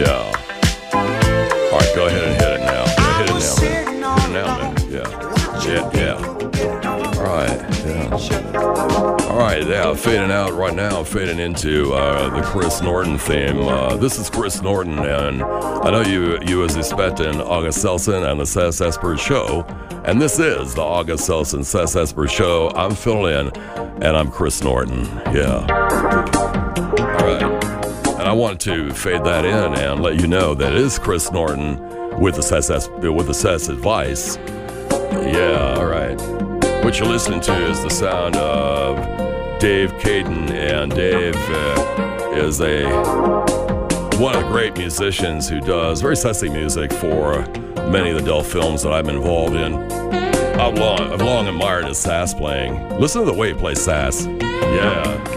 Yeah. All right, go ahead and hit it now. Yeah, hit it now, man. Hit it now, man. Yeah. All right. Yeah. All right. Yeah. Fading out right now. Fading into the Chris Norton theme. This is Chris Norton, and I know you was expecting August Selson and the Seth Esper Show, and this is the August Selson Seth Esper Show. I'm filling in, and I'm Chris Norton. Yeah. All right. And I wanted to fade that in and let you know that it is Chris Norton with the Seth's advice. Yeah, all right. What you're listening to is the sound of Dave Caden, and Dave is one of the great musicians who does very sexy music for many of the adult films that I'm involved in. I've long admired his sass playing. Listen to the way he plays sass. Yeah.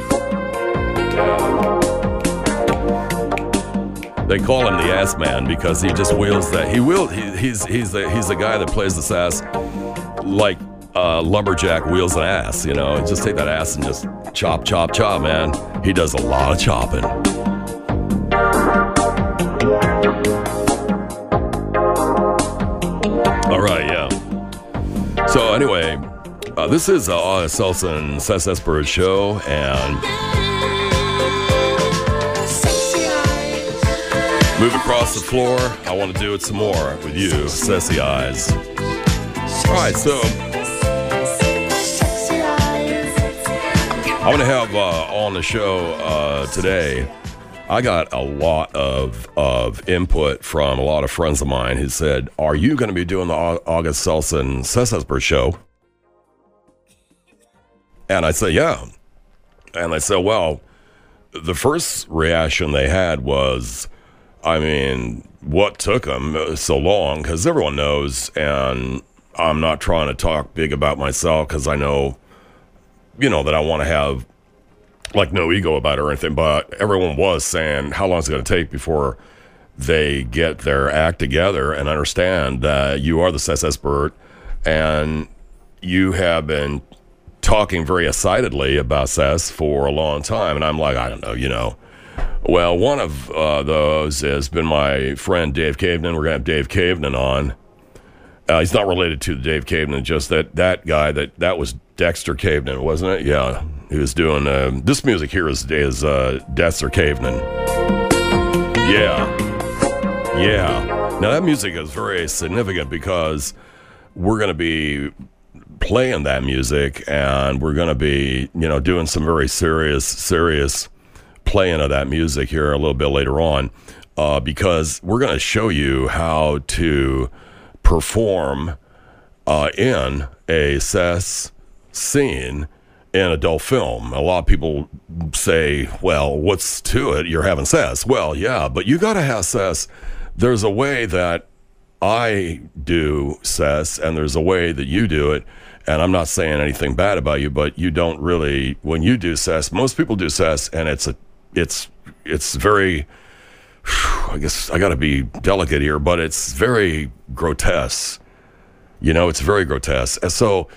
They call him the ass man because he just wheels that. He's the guy that plays the sass like lumberjack wheels an ass. You know, just take that ass and just chop, chop, chop, man. He does a lot of chopping. All right, yeah. So anyway, this is Selson Seth Esper Show, and move across the floor. I want to do it some more with you, Sassy Eyes. All right, so I want to have on the show today, I got a lot of input from a lot of friends of mine who said, are you going to be doing the August Selson Seth Esper Show? And I said, yeah. And I said, well, the first reaction they had was, I mean, what took them so long? Because everyone knows, and I'm not trying to talk big about myself because I know, that I want to have, like, no ego about it or anything, but everyone was saying, how long is it going to take before they get their act together and understand that you are the Seth Esper, and you have been talking very excitedly about Seth for a long time. And I'm like, I don't know, Well, one of those has been my friend Dave Cavenan. We're going to have Dave Cavenan on. He's not related to Dave Cavenan, just that guy, that was Dexter Cavenan, wasn't it? Yeah, he was doing, this music here is Dexter Cavenan. Yeah. Now that music is very significant because we're going to be playing that music, and we're going to be, doing some very serious playing of that music here a little bit later on, because we're going to show you how to perform in a Seth scene in adult film. A lot of people say, well, what's to it? You're having Seth. Well, yeah, but you got to have Seth. There's a way that I do Seth, and there's a way that you do it. And I'm not saying anything bad about you, but you don't really, when you do Seth, most people do Seth, and it's very, I guess I got to be delicate here, but it's very grotesque. It's very grotesque. And so,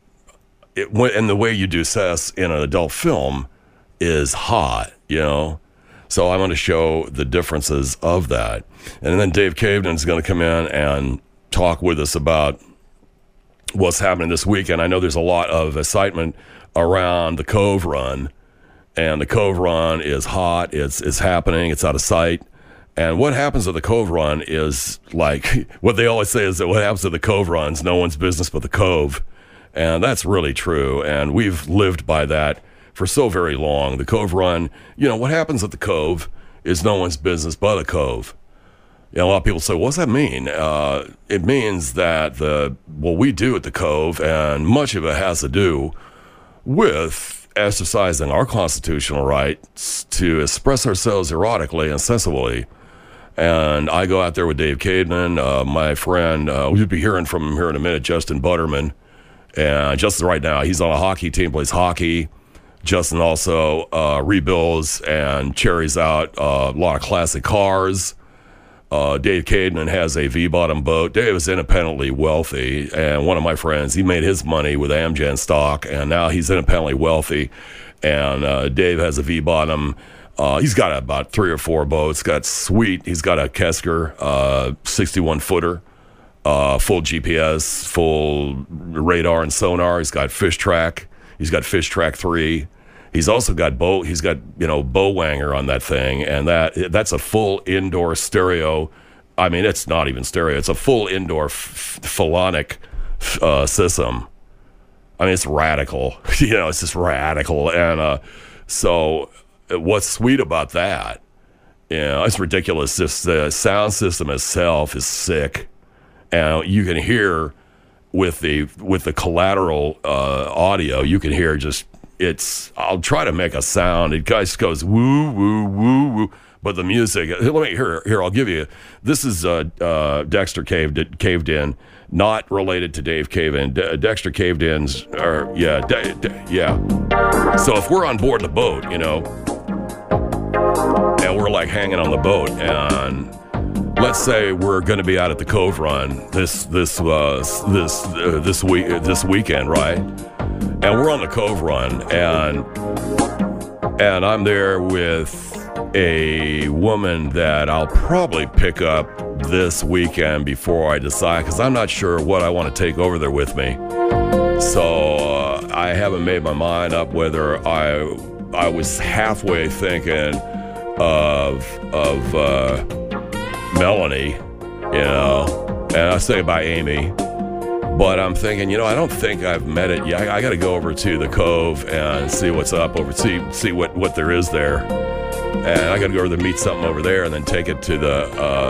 and the way you do Seth in an adult film is hot, So I'm going to show the differences of that. And then Dave Cavenan's going to come in and talk with us about what's happening this weekend. I know there's a lot of excitement around the Cove Run, and the Cove Run is hot. It's happening. It's out of sight. And what happens at the Cove Run is, like, what they always say is that what happens at the Cove Run is no one's business but the Cove. And that's really true. And we've lived by that for so very long. The Cove Run, what happens at the Cove is no one's business but the Cove. A lot of people say, what does that mean? It means that what we do at the Cove, and much of it has to do with exercising our constitutional rights to express ourselves erotically and sensibly. And I go out there with Dave Cademan, my friend, we'll be hearing from him here in a minute, Justin Butterman. And Justin right now, he's on a hockey team, plays hockey. Justin also rebuilds and cherries out a lot of classic cars. Dave Cademan has a V-bottom boat. Dave is independently wealthy, and one of my friends, he made his money with Amgen stock, and now he's independently wealthy. And Dave has a V-bottom He's got about 3 or 4 boats. He's got a Kesker 61 footer, full GPS, full radar and sonar. He's got Fish Track. He's got Fish Track 3. He's also got bow wanger on that thing, and that's a full indoor stereo. I mean, it's not even stereo. It's a full indoor philonic system. I mean, it's radical. It's just radical. And so what's sweet about that, it's ridiculous. Just the sound system itself is sick. And you can hear with the collateral audio, you can hear I'll try to make a sound. It just goes woo, woo, woo, woo. But the music, I'll give you, this is Dexter Caved In, not related to Dave Cave-In. Dexter Caved-In's are, yeah. So if we're on board the boat, and we're like hanging on the boat, and let's say we're going to be out at the Cove Run this weekend, right? And we're on the Cove Run, and I'm there with a woman that I'll probably pick up this weekend before I decide, because I'm not sure what I want to take over there with me. So I haven't made my mind up whether I was halfway thinking of Melanie, and I say by Amy, but I'm thinking, I don't think I've met it yet. I got to go over to the Cove and see what's up see what there is there. And I got to go over there, meet something over there, and then take it to the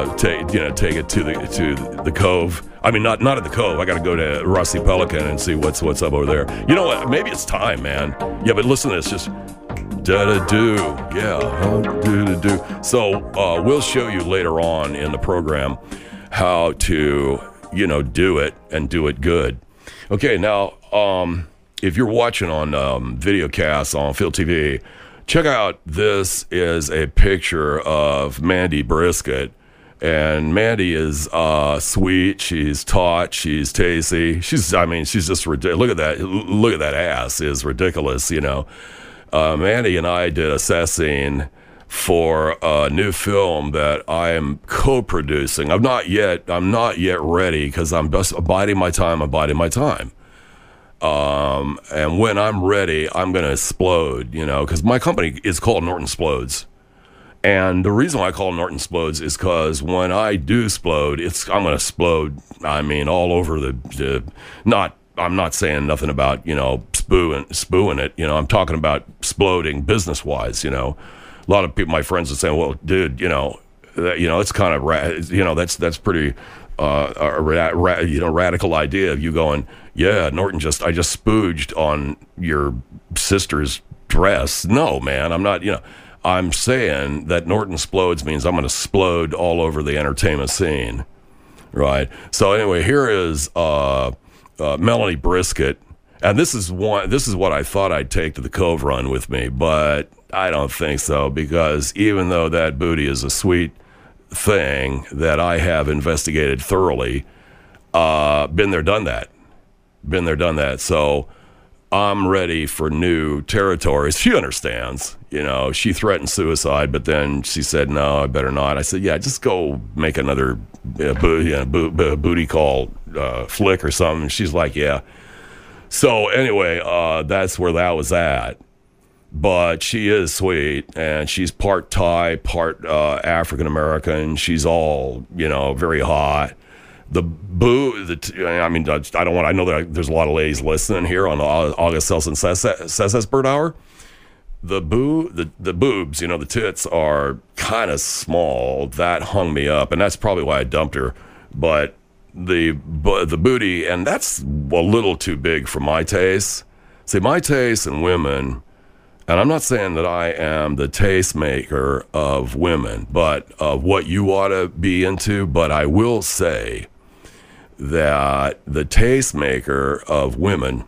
to the Cove. I mean, not at the Cove. I got to go to Rusty Pelican and see what's up over there. You know what? Maybe it's time, man. Yeah, but listen to this. Just da-da-do. Yeah, do-da-do. So we'll show you later on in the program how to, do it and do it good. Okay, now, if you're watching on videocast on Phil TV, check out, this is a picture of Mandy Brisket. And Mandy is sweet, she's taut, she's tasty. She's just ridiculous. Look at that ass, is ridiculous, Mandy and I did assessing for a new film that I am co-producing. I'm not yet ready, because I'm just biding my time. And when I'm ready, I'm going to explode, because my company is called Norton Explodes. And the reason why I call it Norton Explodes is because when I do explode, I'm going to explode, all over I'm not saying nothing about, spooing it. I'm talking about exploding business-wise, A lot of people, my friends, are saying, well, dude, it's kind of, that's pretty, radical idea of you going, yeah, Norton I just spooged on your sister's dress. No, man, I'm not, I'm saying that Norton Explodes means I'm going to explode all over the entertainment scene, right? So anyway, here is Melanie Brisket, and this is what I thought I'd take to the Cove Run with me, but I don't think so, because even though that booty is a sweet thing that I have investigated thoroughly, been there, done that. So I'm ready for new territories. She understands, she threatened suicide, but then she said, no, I better not. I said, yeah, just go make another booty call flick or something. She's like, yeah. So anyway, that's where that was at. But she is sweet, and she's part Thai, part African American. She's all, very hot. I know that there's a lot of ladies listening here on August Selson Sesses Bird Hour. The boobs, the tits are kind of small. That hung me up, and that's probably why I dumped her. But the booty, and that's a little too big for my taste. See, my taste in women, and I'm not saying that I am the tastemaker of women, but of what you ought to be into, but I will say that the tastemaker of women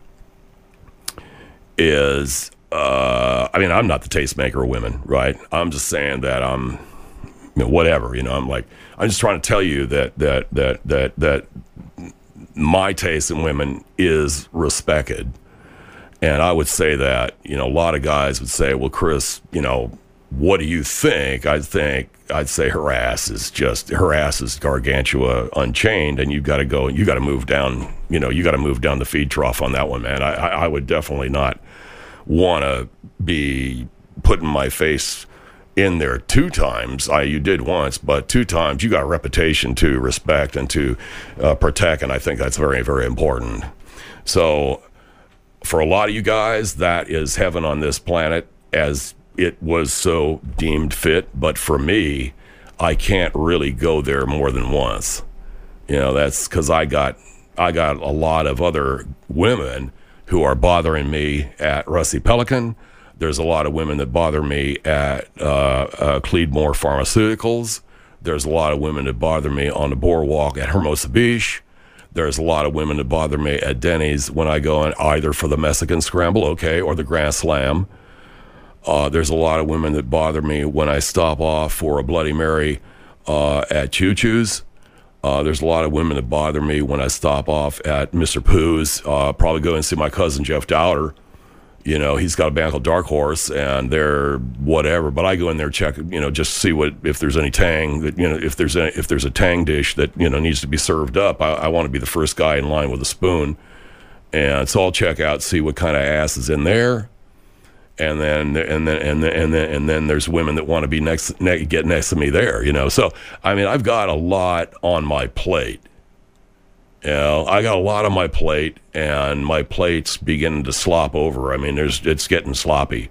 is, I'm not the tastemaker of women, right? I'm just saying that I'm, whatever, I'm just trying to tell you that my taste in women is respected. And I would say that, a lot of guys would say, well, Chris, what do you think? I'd say her ass is gargantua unchained, and you got to move down the feed trough on that one, man. I would definitely not want to be putting my face in there 2 times. You did once, but 2 times. You got a reputation to respect and to protect, and I think that's very, very important. So for a lot of you guys, that is heaven on this planet, as it was so deemed fit. But for me, I can't really go there more than once. That's because I got a lot of other women who are bothering me at Rusty Pelican. There's a lot of women that bother me at Cleedmore Pharmaceuticals. There's a lot of women that bother me on the boardwalk at Hermosa Beach. There's a lot of women that bother me at Denny's when I go in either for the Mexican Scramble, or the Grand Slam. There's a lot of women that bother me when I stop off for a Bloody Mary at Choo Choo's. There's a lot of women that bother me when I stop off at Mr. Pooh's. Probably go and see my cousin Jeff Dowder. He's got a band called Dark Horse, and they're whatever. But I go in there, check, just see if there's any tang that, if there's a tang dish that needs to be served up. I want to be the first guy in line with a spoon, and so I'll check out, see what kind of ass is in there, and then there's women that want to be get next to me there. So I mean, I've got a lot on my plate. I got a lot on my plate, and my plate's beginning to slop over. I mean, it's getting sloppy.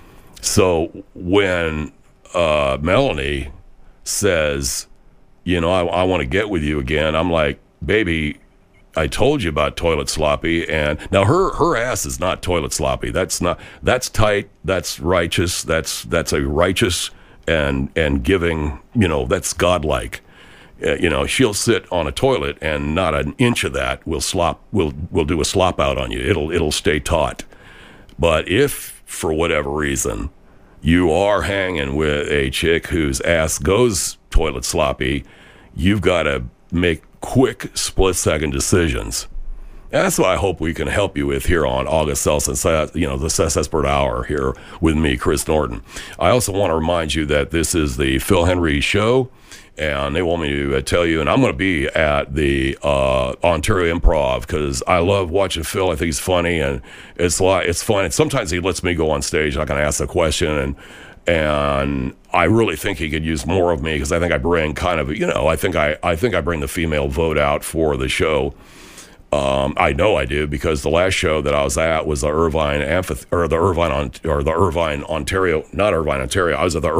So when Melanie says, I want to get with you again, I'm like, baby, I told you about toilet sloppy. And now her ass is not toilet sloppy. That's tight. That's righteous. That's a righteous and giving, that's godlike. She'll sit on a toilet, and not an inch of that will do a slop out on you. It'll stay taut. But if for whatever reason you are hanging with a chick whose ass goes toilet sloppy, you've got to make quick split-second decisions. And that's what I hope we can help you with here on August Selson, the Seth Espert Hour here with me, Chris Norton. I also want to remind you that this is the Phil Henry Show. And they want me to tell you, and I'm going to be at the Ontario Improv because I love watching Phil. I think he's funny, and it's fun. And sometimes he lets me go on stage. I can ask a question, and I really think he could use more of me because I think I bring kind of, I think I bring the female vote out for the show. I know I do because the last show that I was at was the Irvine Ontario, not Irvine, Ontario. I was at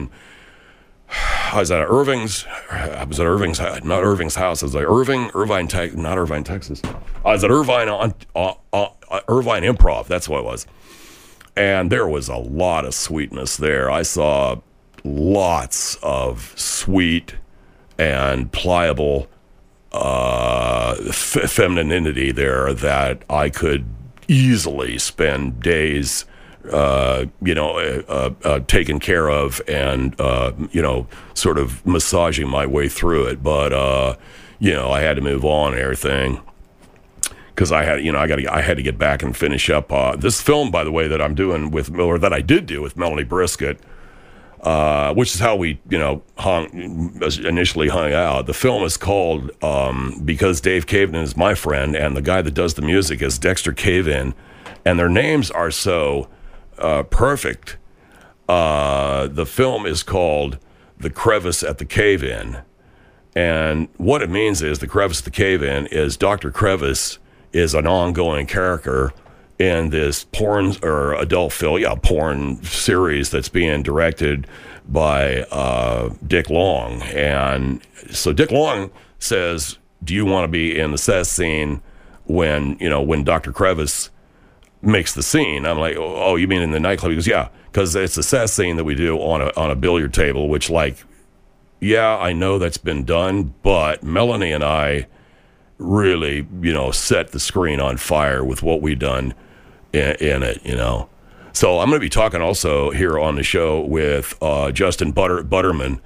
Irving's house. I was at Irvine, Texas. I was at Irvine Improv. That's what it was. And there was a lot of sweetness there. I saw lots of sweet and pliable femininity there that I could easily spend days taken care of and, sort of massaging my way through it. But, I had to move on and everything because I had to get back and finish up this film, by the way, that I'm doing that I did do with Melanie Brisket, which is how we, initially hung out. The film is called, because Dave Cavein is my friend and the guy that does the music is Dexter Cavein, and their names are so perfect. The film is called The Crevice at the Cave-In. And what it means is the Crevice at the Cave-In is Dr. Crevice is an ongoing character in this porn or adult film, porn series that's being directed by Dick Long. And so Dick Long says, do you want to be in the sex scene when Dr. Crevice makes the scene? I'm like, oh, you mean in the nightclub? He goes, yeah, because it's a sex scene that we do on a billiard table, which I know that's been done, but Melanie and I really, set the screen on fire with what we done in it, So I'm going to be talking also here on the show with Justin Butterman.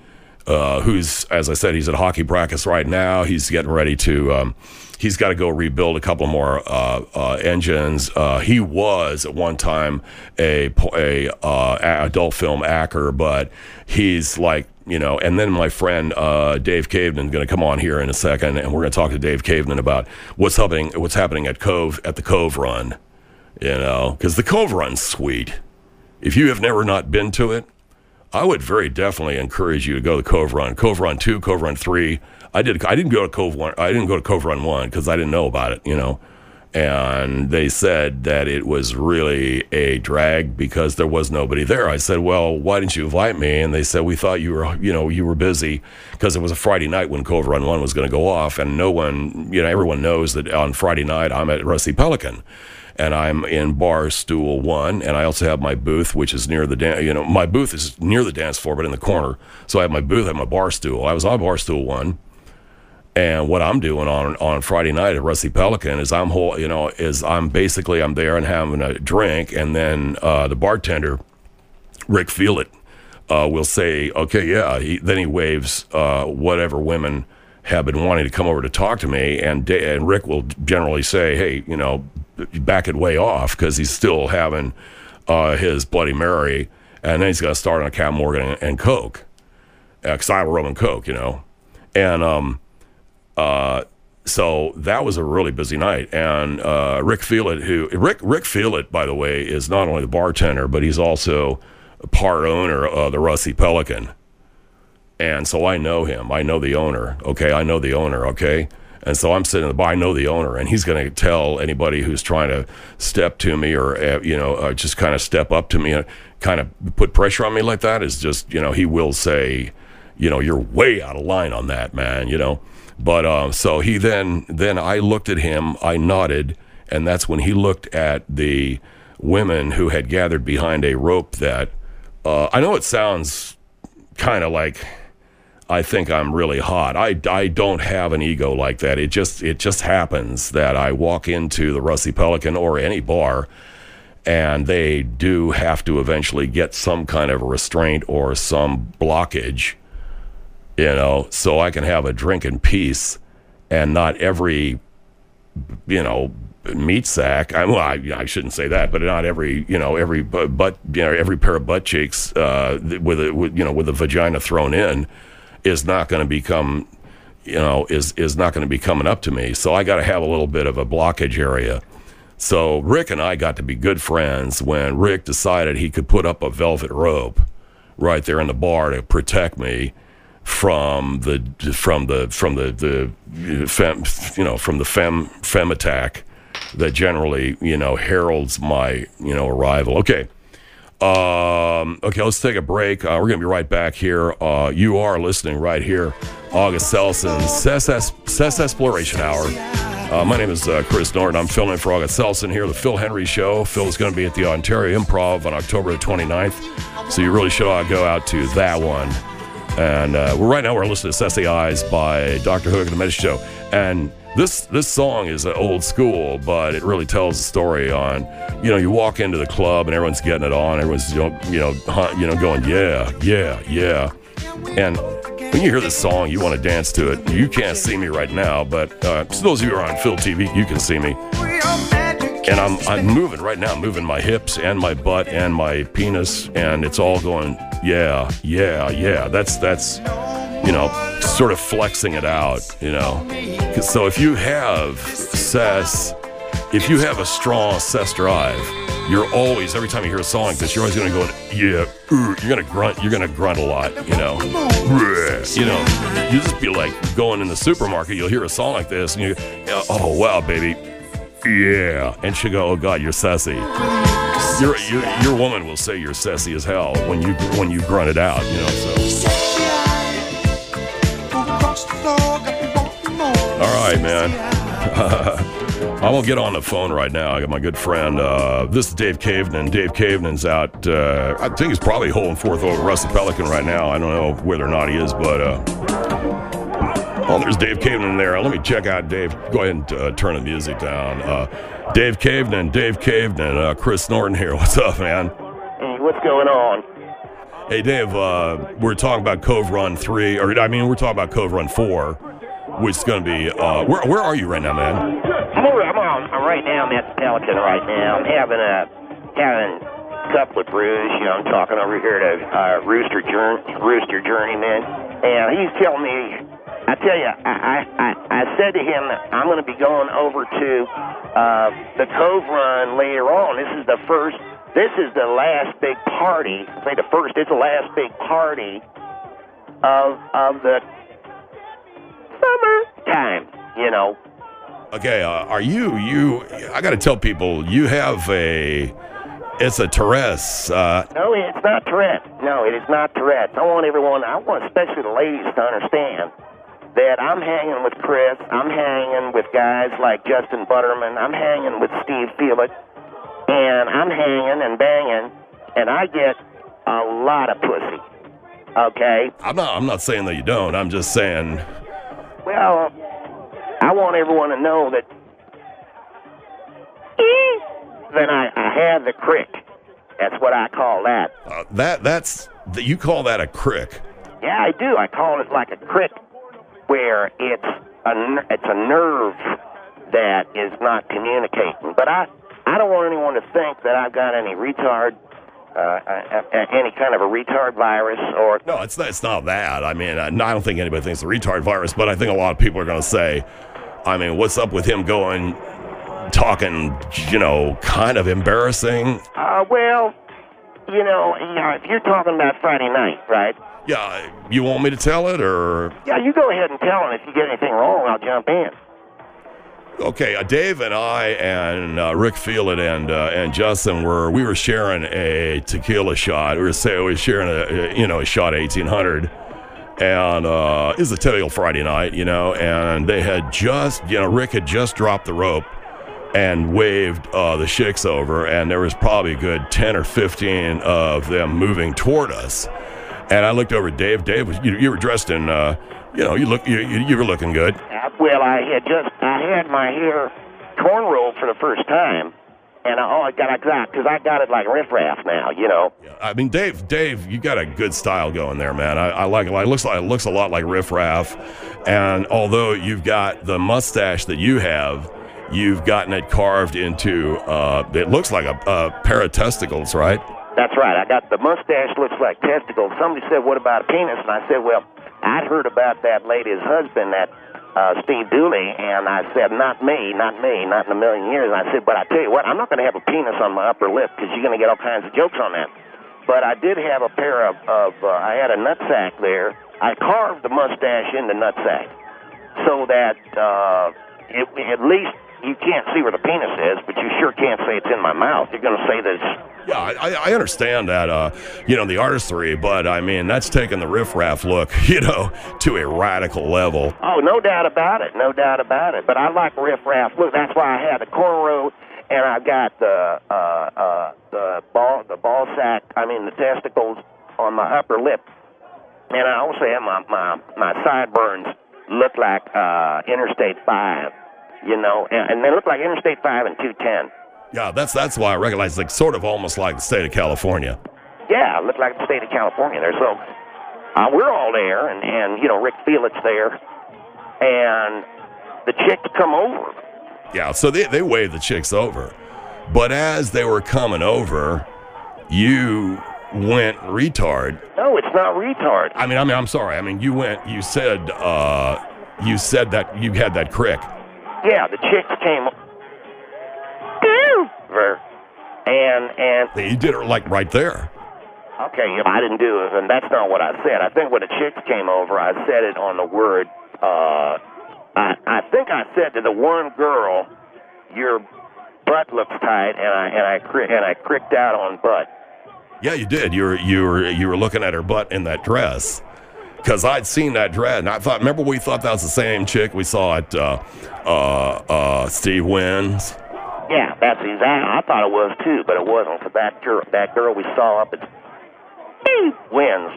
who's, as I said, he's at hockey practice right now. He's getting ready to, he's got to go rebuild a couple more engines. He was at one time a adult film actor, but he's like, you know, and then my friend Dave Caveman is going to come on here in a second, and we're going to talk to Dave Caveman about what's happening at the Cove Run, you know, because the Cove Run's sweet. If you have never not been to it, I would very definitely encourage you to go to Cove Run 2, Cove Run 3. I didn't go to Cove Run 1 because I didn't know about it, you know. And they said that it was really a drag because there was nobody there. I said, well, why didn't you invite me? And they said, we thought you were busy because it was a Friday night when Cove Run 1 was going to go off. And no one, you know, everyone knows that on Friday night I'm at Rusty Pelican. And I'm in bar stool 1, and I also have my booth, which is near the my booth is near the dance floor, but in the corner. So I have my booth, I have my bar stool. I was on bar stool 1, and what I'm doing on Friday night at Rusty Pelican is I'm there and having a drink, and then the bartender, Rick Feelit, will say, okay, yeah. Then he waves whatever women have been wanting to come over to talk to me, and Rick will generally say, hey, you know, back it way off because he's still having his Bloody Mary, and then he's going to start on a Cap Morgan and Coke, Xylo Rum and Coke, you know. And so that was a really busy night. And Rick Feelit, by the way, is not only the bartender, but he's also a part owner of the Rusty Pelican. And so I know him. I know the owner. Okay, I know the owner. Okay. And so I'm sitting in the bar, I know the owner, and he's going to tell anybody who's trying to step to me or, just kind of step up to me and kind of put pressure on me like that is just, you know, he will say, you know, you're way out of line on that, man, you know. But so he then I looked at him, I nodded, and that's when he looked at the women who had gathered behind a rope that, I know it sounds kind of like, I think I'm really hot. I don't have an ego like that. It just happens that I walk into the Rusty Pelican or any bar, and they do have to eventually get some kind of restraint or some blockage, you know, so I can have a drink in peace, and not every, you know, meat sack. I shouldn't say that, but not every, you know, every butt, you know, every pair of butt cheeks with a vagina thrown in is not going to become, you know, is not going to be coming up to me. So I got to have a little bit of a blockage area. So Rick and I got to be good friends when Rick decided he could put up a velvet rope right there in the bar to protect me from the fem attack that generally, you know, heralds my, you know, arrival. Okay. Okay, let's take a break. We're going to be right back here. You are listening right here. August Selson's Cess Exploration Hour. My name is Chris Norton. I'm filming for August Selson here, the Phil Henry Show. Phil is going to be at the Ontario Improv on October the 29th, so you really should go out to that one. And right now we're listening to Sassy Eyes by Dr. Hook and the Medicine Show. And this song is old school, but it really tells the story on, you know, you walk into the club and everyone's getting it on, everyone's going yeah, and when you hear this song, you want to dance to it. You can't see me right now, but those of you who are on Phil TV, you can see me. And I'm moving right now, moving my hips and my butt and my penis, and it's all going yeah. That's you know, sort of flexing it out, you know. So if you have if you have a strong cess drive, you're always, every time you hear a song like this, you're always going to go, yeah, you're going to grunt a lot, you know. You know, you just be like going in the supermarket, you'll hear a song like this, and you, oh, wow, baby, yeah. And she'll go, oh, God, you're sassy. Your woman will say you're sassy as hell when you grunt it out, you know, so. All right, man. I'm going to get on the phone right now. I got my good friend. This is Dave Cavenan. Dave Cavenan's out. I think he's probably holding forth over Rusty Pelican right now. I don't know whether or not he is, but there's Dave Cavenan there. Let me check out Dave. Go ahead and turn the music down. Dave Cavenan. Chris Norton here. What's up, man? What's going on? Hey, Dave, we're talking about Cove Run 3, we're talking about Cove Run 4, which is going to be, where are you right now, man? I'm right now, I'm at the Pelican right now. I'm having a couple of brews, I'm talking over here to Rooster Journeyman, and he's telling me, I tell you, I said to him that I'm going to be going over to the Cove Run later on. This is the last big party. I think it's the last big party of the summertime, Okay, are you, I got to tell people, you have it's a Tourette's. No, it's not Tourette's. No, it is not Tourette's. I want especially the ladies to understand that I'm hanging with Chris, I'm hanging with guys like Justin Butterman, I'm hanging with Steve Felix, and I'm hanging and banging, and I get a lot of pussy, okay? I'm not saying that you don't, I'm just saying... Well, I want everyone to know that then I have the crick. That's what I call that. You call that a crick? Yeah, I do. I call it like a crick, where it's a nerve that is not communicating. But I don't want anyone to think that I've got any retard, any kind of a retard virus or... No, it's not that. I mean, I don't think anybody thinks it's a retard virus, but I think a lot of people are going to say, I mean, what's up with him talking, kind of embarrassing? Well, if you're talking about Friday night, right? Yeah, you want me to tell it, or? Yeah, you go ahead and tell him. If you get anything wrong, I'll jump in. Okay, Dave and I and Rick Phelan and Justin we were sharing a tequila shot. We were sharing a shot of 1800, and it was a typical Friday night, and they had just, Rick had just dropped the rope and waved the chicks over, and there was probably a good 10 or 15 of them moving toward us. And I looked over at Dave. Dave, you were dressed in, you were looking good. Well, I had my hair cornrowed for the first time, and I got it like riffraff now, Yeah, I mean, Dave, you got a good style going there, man. I like it. It looks a lot like riffraff, and although you've got the mustache that you have, you've gotten it carved into. It looks like a pair of testicles, right? That's right. I got the mustache looks like testicles. Somebody said, "What about a penis?" And I said, "Well, I'd heard about that lady's husband, that Steve Dooley," and I said, not me, not in a million years. And I said, "But I tell you what, I'm not going to have a penis on my upper lip because you're going to get all kinds of jokes on that." But I did have a pair of I had a nutsack there. I carved the mustache in the nutsack so that at least you can't see where the penis is, but you sure can't say it's in my mouth. You're going to say that it's... Yeah, I understand that, the artistry, but, I mean, that's taking the riffraff look, to a radical level. Oh, no doubt about it, But I like riffraff look. That's why I had the cornrow, and I got the ball sack, the testicles on my upper lip. And I also have my sideburns look like Interstate 5. And they look like Interstate 5 and 210. Yeah, that's why I recognize, sort of almost like the state of California. Yeah, look like the state of California there. So we're all there, and Rick Felix there, and the chicks come over. Yeah, so they waved the chicks over. But as they were coming over, you went retard. No, it's not retard. I'm sorry. You said that you had that crick. Yeah, the chicks came over, and you did it right there. Okay, I didn't do it, and that's not what I said. I think when the chicks came over, I said it on the word. I think I said to the one girl, "Your butt looks tight," and I cricked out on butt. Yeah, you did. You were looking at her butt in that dress. Because I'd seen that dress, and I thought, remember we thought that was the same chick we saw at Steve Wynn's? Yeah, that's exactly. I thought it was too, but it wasn't. For that girl we saw up at Steve Wynn's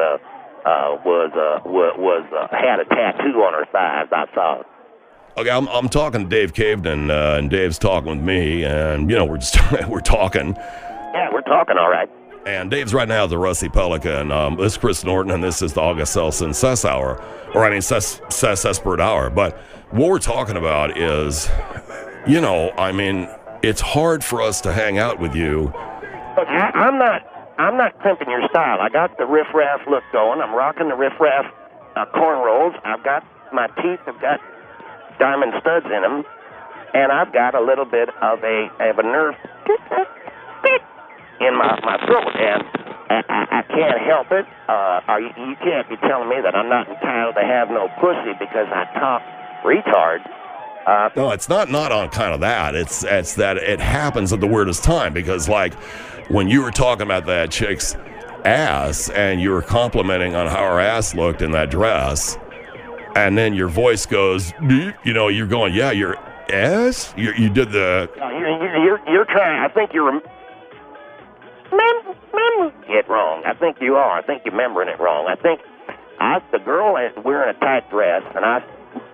had a tattoo on her thighs. I saw it. Okay, I'm talking to Dave Caveden, and Dave's talking with me, and we're talking. Yeah, we're talking, all right. And Dave's right now at the Rusty Pelican. This is Chris Norton, and this is the August Selson Cess Hour. Cesspert Hour. But what we're talking about is, it's hard for us to hang out with you. Look, I'm not crimping your style. I got the riff-raff look going. I'm rocking the riff-raff cornrows. I've got my teeth have got diamond studs in them, and I've got a little bit of a nerve in my throat, and I can't help it. You can't be telling me that I'm not entitled to have no pussy because I talk retard. No, it's not on kind of that. It's that it happens at the weirdest time, because like when you were talking about that chick's ass and you were complimenting on how her ass looked in that dress, and then your voice goes, you're going, yeah, your ass? You did the... You're trying, I think you're... it wrong. I think you are. I think you're remembering it wrong. I think the girl is wearing a tight dress, and I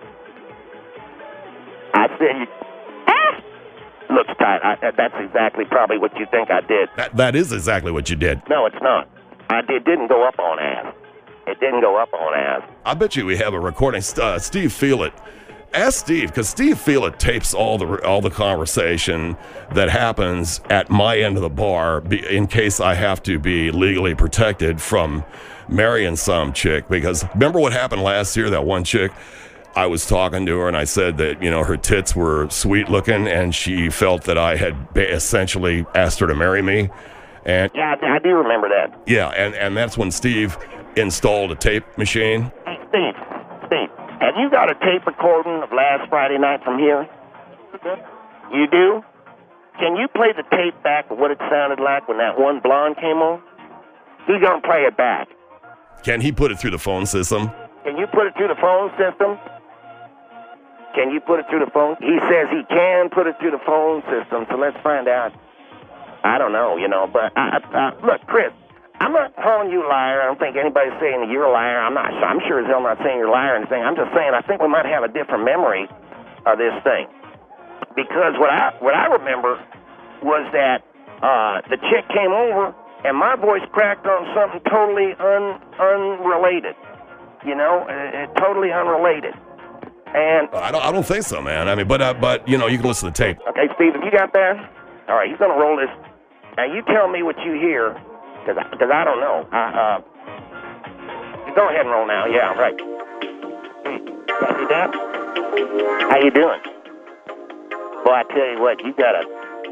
said, looks tight. That's exactly probably what you think I did. That is exactly what you did. No, it's not. It didn't go up on ass. It didn't go up on ass. I bet you we have a recording. Steve Feelit. Ask Steve, because Steve Feelit tapes all the conversation that happens at my end of the bar in case I have to be legally protected from marrying some chick. Because remember what happened last year, that one chick? I was talking to her and I said that, her tits were sweet looking, and she felt that I had essentially asked her to marry me. And yeah, I do remember that. Yeah, and that's when Steve installed a tape machine. Hey, Steve, have you got a tape recording of last Friday night from here? You do? Can you play the tape back of what it sounded like when that one blonde came on? He's going to play it back. Can he put it through the phone system? Can you put it through the phone system? Can you put it through the phone? He says he can put it through the phone system, so let's find out. I don't know, but look, Chris, I'm not calling you a liar. I don't think anybody's saying that you're a liar. I'm sure as hell not saying you're a liar or anything. I'm just saying I think we might have a different memory of this thing. Because what I remember was that the chick came over and my voice cracked on something totally unrelated. Totally unrelated. And I don't think so, man. I mean, but you can listen to the tape. Okay, Steve, have you got that? All right, he's gonna roll this. Now you tell me what you hear, because I don't know. Go ahead and roll now. Yeah, right. See that? How you doing? Boy, I tell you what, you got a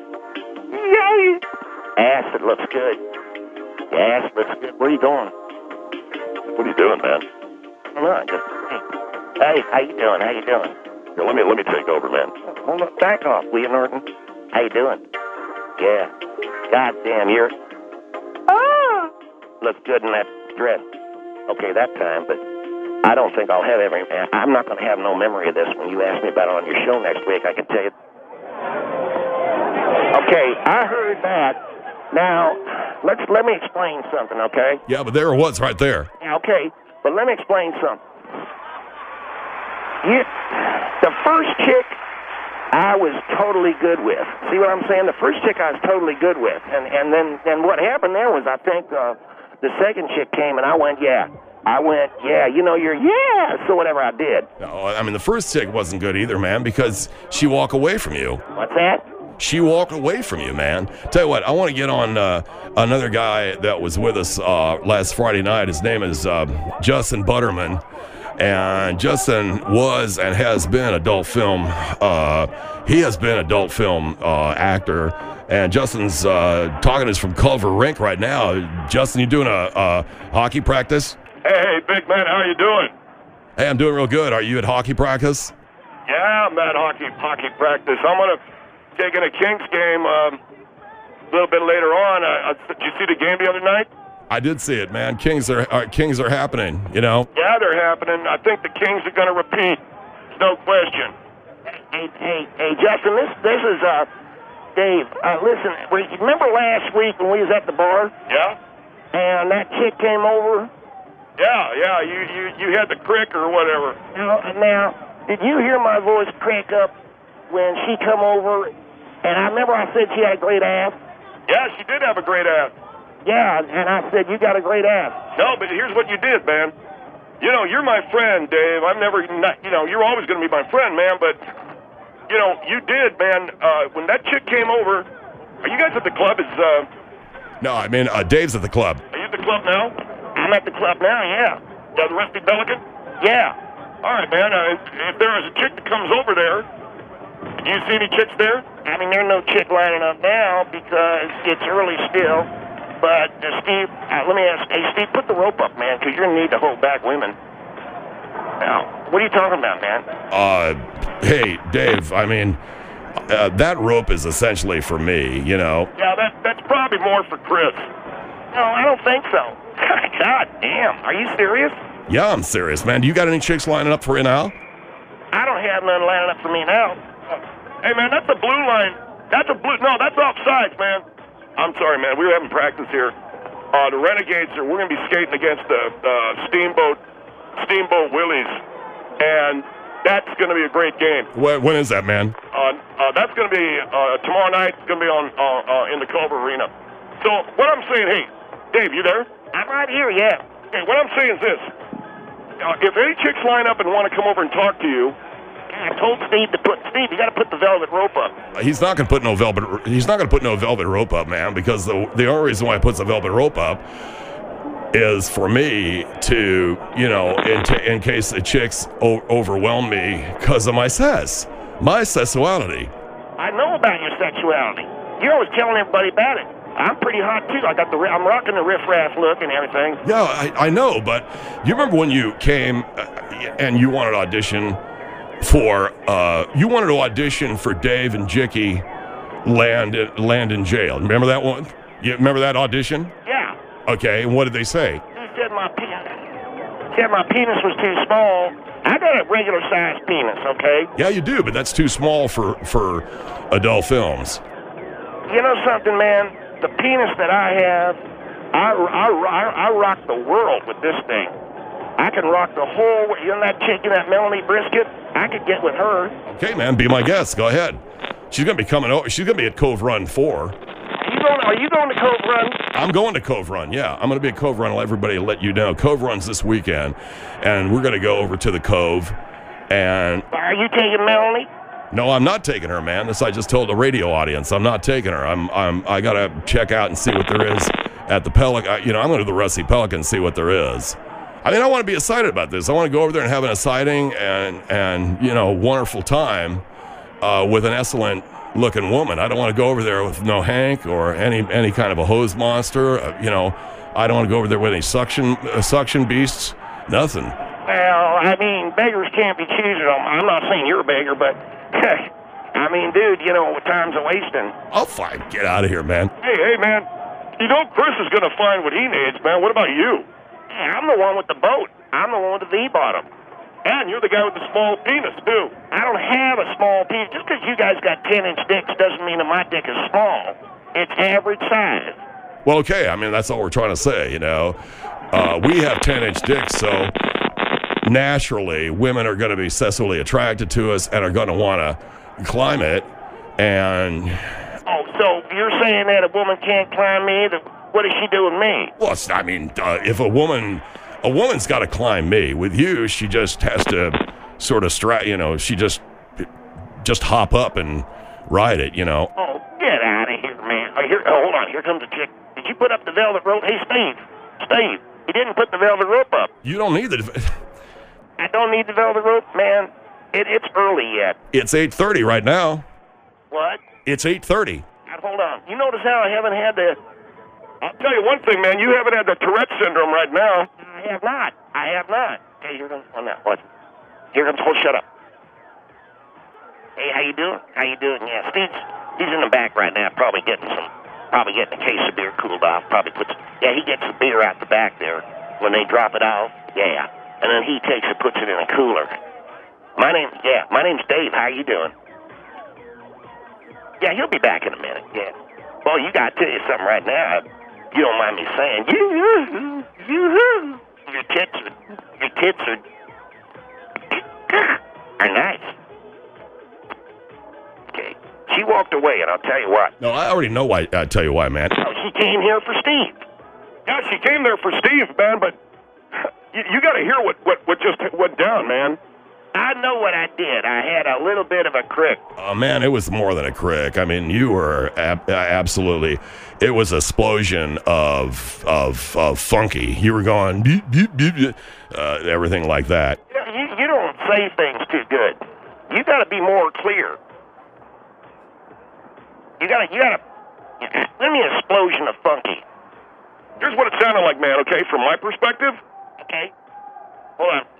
ass that looks good. Your ass looks good. Where are you going? What are you doing, man? No, just hey, how you doing? How you doing? Here, let me take over, man. Hold up, back off, will you, Norton? How you doing? Yeah. God damn, you're... Looks good in that dress. Okay, that time, but I don't think I'll have I'm not going to have no memory of this when you ask me about it on your show next week, I can tell you. Okay, I heard that. Now, let me explain something, okay? Yeah, but there it was right there. Yeah, okay, but let me explain something. The first chick I was totally good with. See what I'm saying? The first chick I was totally good with. And then what happened there was I think the second chick came and I went, yeah. You're, yeah. So whatever I did. No, I mean, the first chick wasn't good either, man, because she walked away from you. What's that? She walked away from you, man. Tell you what, I want to get on another guy that was with us last Friday night. His name is Justin Butterman. And Justin was and has been adult film. He has been adult film actor. And Justin's talking to us from Culver Rink right now. Justin, you doing a hockey practice? Hey, big man, how you doing? Hey, I'm doing real good. Are you at hockey practice? Yeah, I'm at hockey practice. I'm gonna take in a Kings game a little bit later on. Did you see the game the other night? I did see it, man. Kings are happening, Yeah, they're happening. I think the Kings are going to repeat. No question. Hey, Justin, this is Dave. Listen, remember last week when we was at the bar? Yeah. And that chick came over? Yeah, you had the crick or whatever. Now, did you hear my voice crack up when she come over? And I remember I said she had a great ass. Yeah, she did have a great ass. Yeah, and I said, you got a great ass. No, but here's what you did, man. You know, you're my friend, Dave. I'm never, not, you know, you're always going to be my friend, man. But, you know, you did, man. When that chick came over, are you guys at the club? No, I mean, Dave's at the club. Are you at the club now? I'm at the club now, yeah. Yeah, the Rusty Pelican? Yeah. All right, man. If there is a chick that comes over there, do you see any chicks there? I mean, there's no chick lining up now because it's early still. But, Steve, let me ask, hey, Steve, put the rope up, man, because you're going to need to hold back women. Now, what are you talking about, man? Hey, Dave, I mean, that rope is essentially for me, you know. Yeah, that's probably more for Chris. No, I don't think so. God damn, are you serious? Yeah, I'm serious, man. Do you got any chicks lining up for you now? I don't have none lining up for me now. Hey, man, that's a blue line. That's offsides, man. I'm sorry, man. We were having practice here. The Renegades we're going to be skating against the Steamboat Willies, and that's going to be a great game. When is that, man? That's going to be tomorrow night. It's going to be in the Culver Arena. So what I'm saying, hey, Dave, you there? I'm right here, yeah. Hey, what I'm saying is this: if any chicks line up and want to come over and talk to you, I told Steve, you got to put the velvet rope up. He's not going to put no velvet. He's not going to put no velvet rope up, man. Because the only reason why he puts the velvet rope up is for me to, you know, in case the chicks overwhelm me because of my sexuality. I know about your sexuality. You're always telling everybody about it. I'm pretty hot too. I'm rocking the riff-raff look and everything. Yeah, I know, but you remember when you came and you wanted to audition for Dave and Jicky land in jail. Remember that one? You remember that audition? Yeah. Okay, and what did they say? He said my penis was too small. I got a regular sized penis, okay? Yeah, you do, but that's too small for adult films. You know something, man? The penis that I have, I rock the world with this thing. I can rock the whole, you know that chick in that Melanie Brisket? I could get with her. Okay, man, be my guest. Go ahead. She's going to be coming over. She's going to be at Cove Run 4. Are you going to Cove Run? I'm going to Cove Run, yeah. I'm going to be at Cove Run. I'll let everybody let you know. Cove Run's this weekend, and we're going to go over to the Cove. And are you taking Melanie? No, I'm not taking her, man. This I just told the radio audience. I'm not taking her. I got to check out and see what there is at the Pelican. You know, I'm going to the Rusty Pelican and see what there is. I mean, I want to be excited about this. I want to go over there and have an exciting and you know, wonderful time with an excellent-looking woman. I don't want to go over there with no Hank or any kind of a hose monster. You know, I don't want to go over there with any suction beasts. Nothing. Well, I mean, beggars can't be choosers. I'm not saying you're a beggar, but I mean, dude, you know, time's a wasting. I'll fine. Get out of here, man. Hey, man. You know Chris is going to find what he needs, man. What about you? I'm the one with the boat. I'm the one with the V-bottom. And you're the guy with the small penis, too. I don't have a small penis. Just because you guys got 10-inch dicks doesn't mean that my dick is small. It's average size. Well, okay. I mean, that's all we're trying to say, you know. We have 10-inch dicks, so naturally women are going to be sexually attracted to us and are going to want to climb it. And oh, so you're saying that a woman can't climb me? What does she do with me? Well, I mean, if a woman's got to climb me. With you, she just has to sort of you know, she just hop up and ride it, you know. Oh, get out of here, man. Hold on, here comes a chick. Did you put up the velvet rope? Hey, Steve, you didn't put the velvet rope up. You don't need the... I don't need the velvet rope, man. It's early yet. It's 8:30 right now. What? It's 8:30. Hold on. You notice how I haven't had the... I'll tell you one thing, man. You haven't had the Tourette syndrome right now. I have not. Hey, here comes... Oh, no. What? Here comes... Oh, shut up. Hey, how you doing? Yeah, he's in the back right now, probably getting a case of beer cooled off. He gets the beer out the back there when they drop it off. Yeah. And then he takes it, puts it in a cooler. My name's Dave. How you doing? Yeah, he'll be back in a minute. Yeah. Well, you got to tell you something right now. You don't mind me saying. Your tits are nice. Okay. She walked away, and I'll tell you what. No, I already know why. I'll tell you why, man. Oh, she came here for Steve. Yeah, she came there for Steve, man, but you got to hear what just went down, man. I know what I did. I had a little bit of a crick. Oh, man, it was more than a crick. I mean, you were absolutely... It was an explosion of funky. You were going... everything like that. You don't say things too good. You got to be more clear. You got to... Let me an explosion of funky. Here's what it sounded like, man, okay, from my perspective. Okay. Hold on.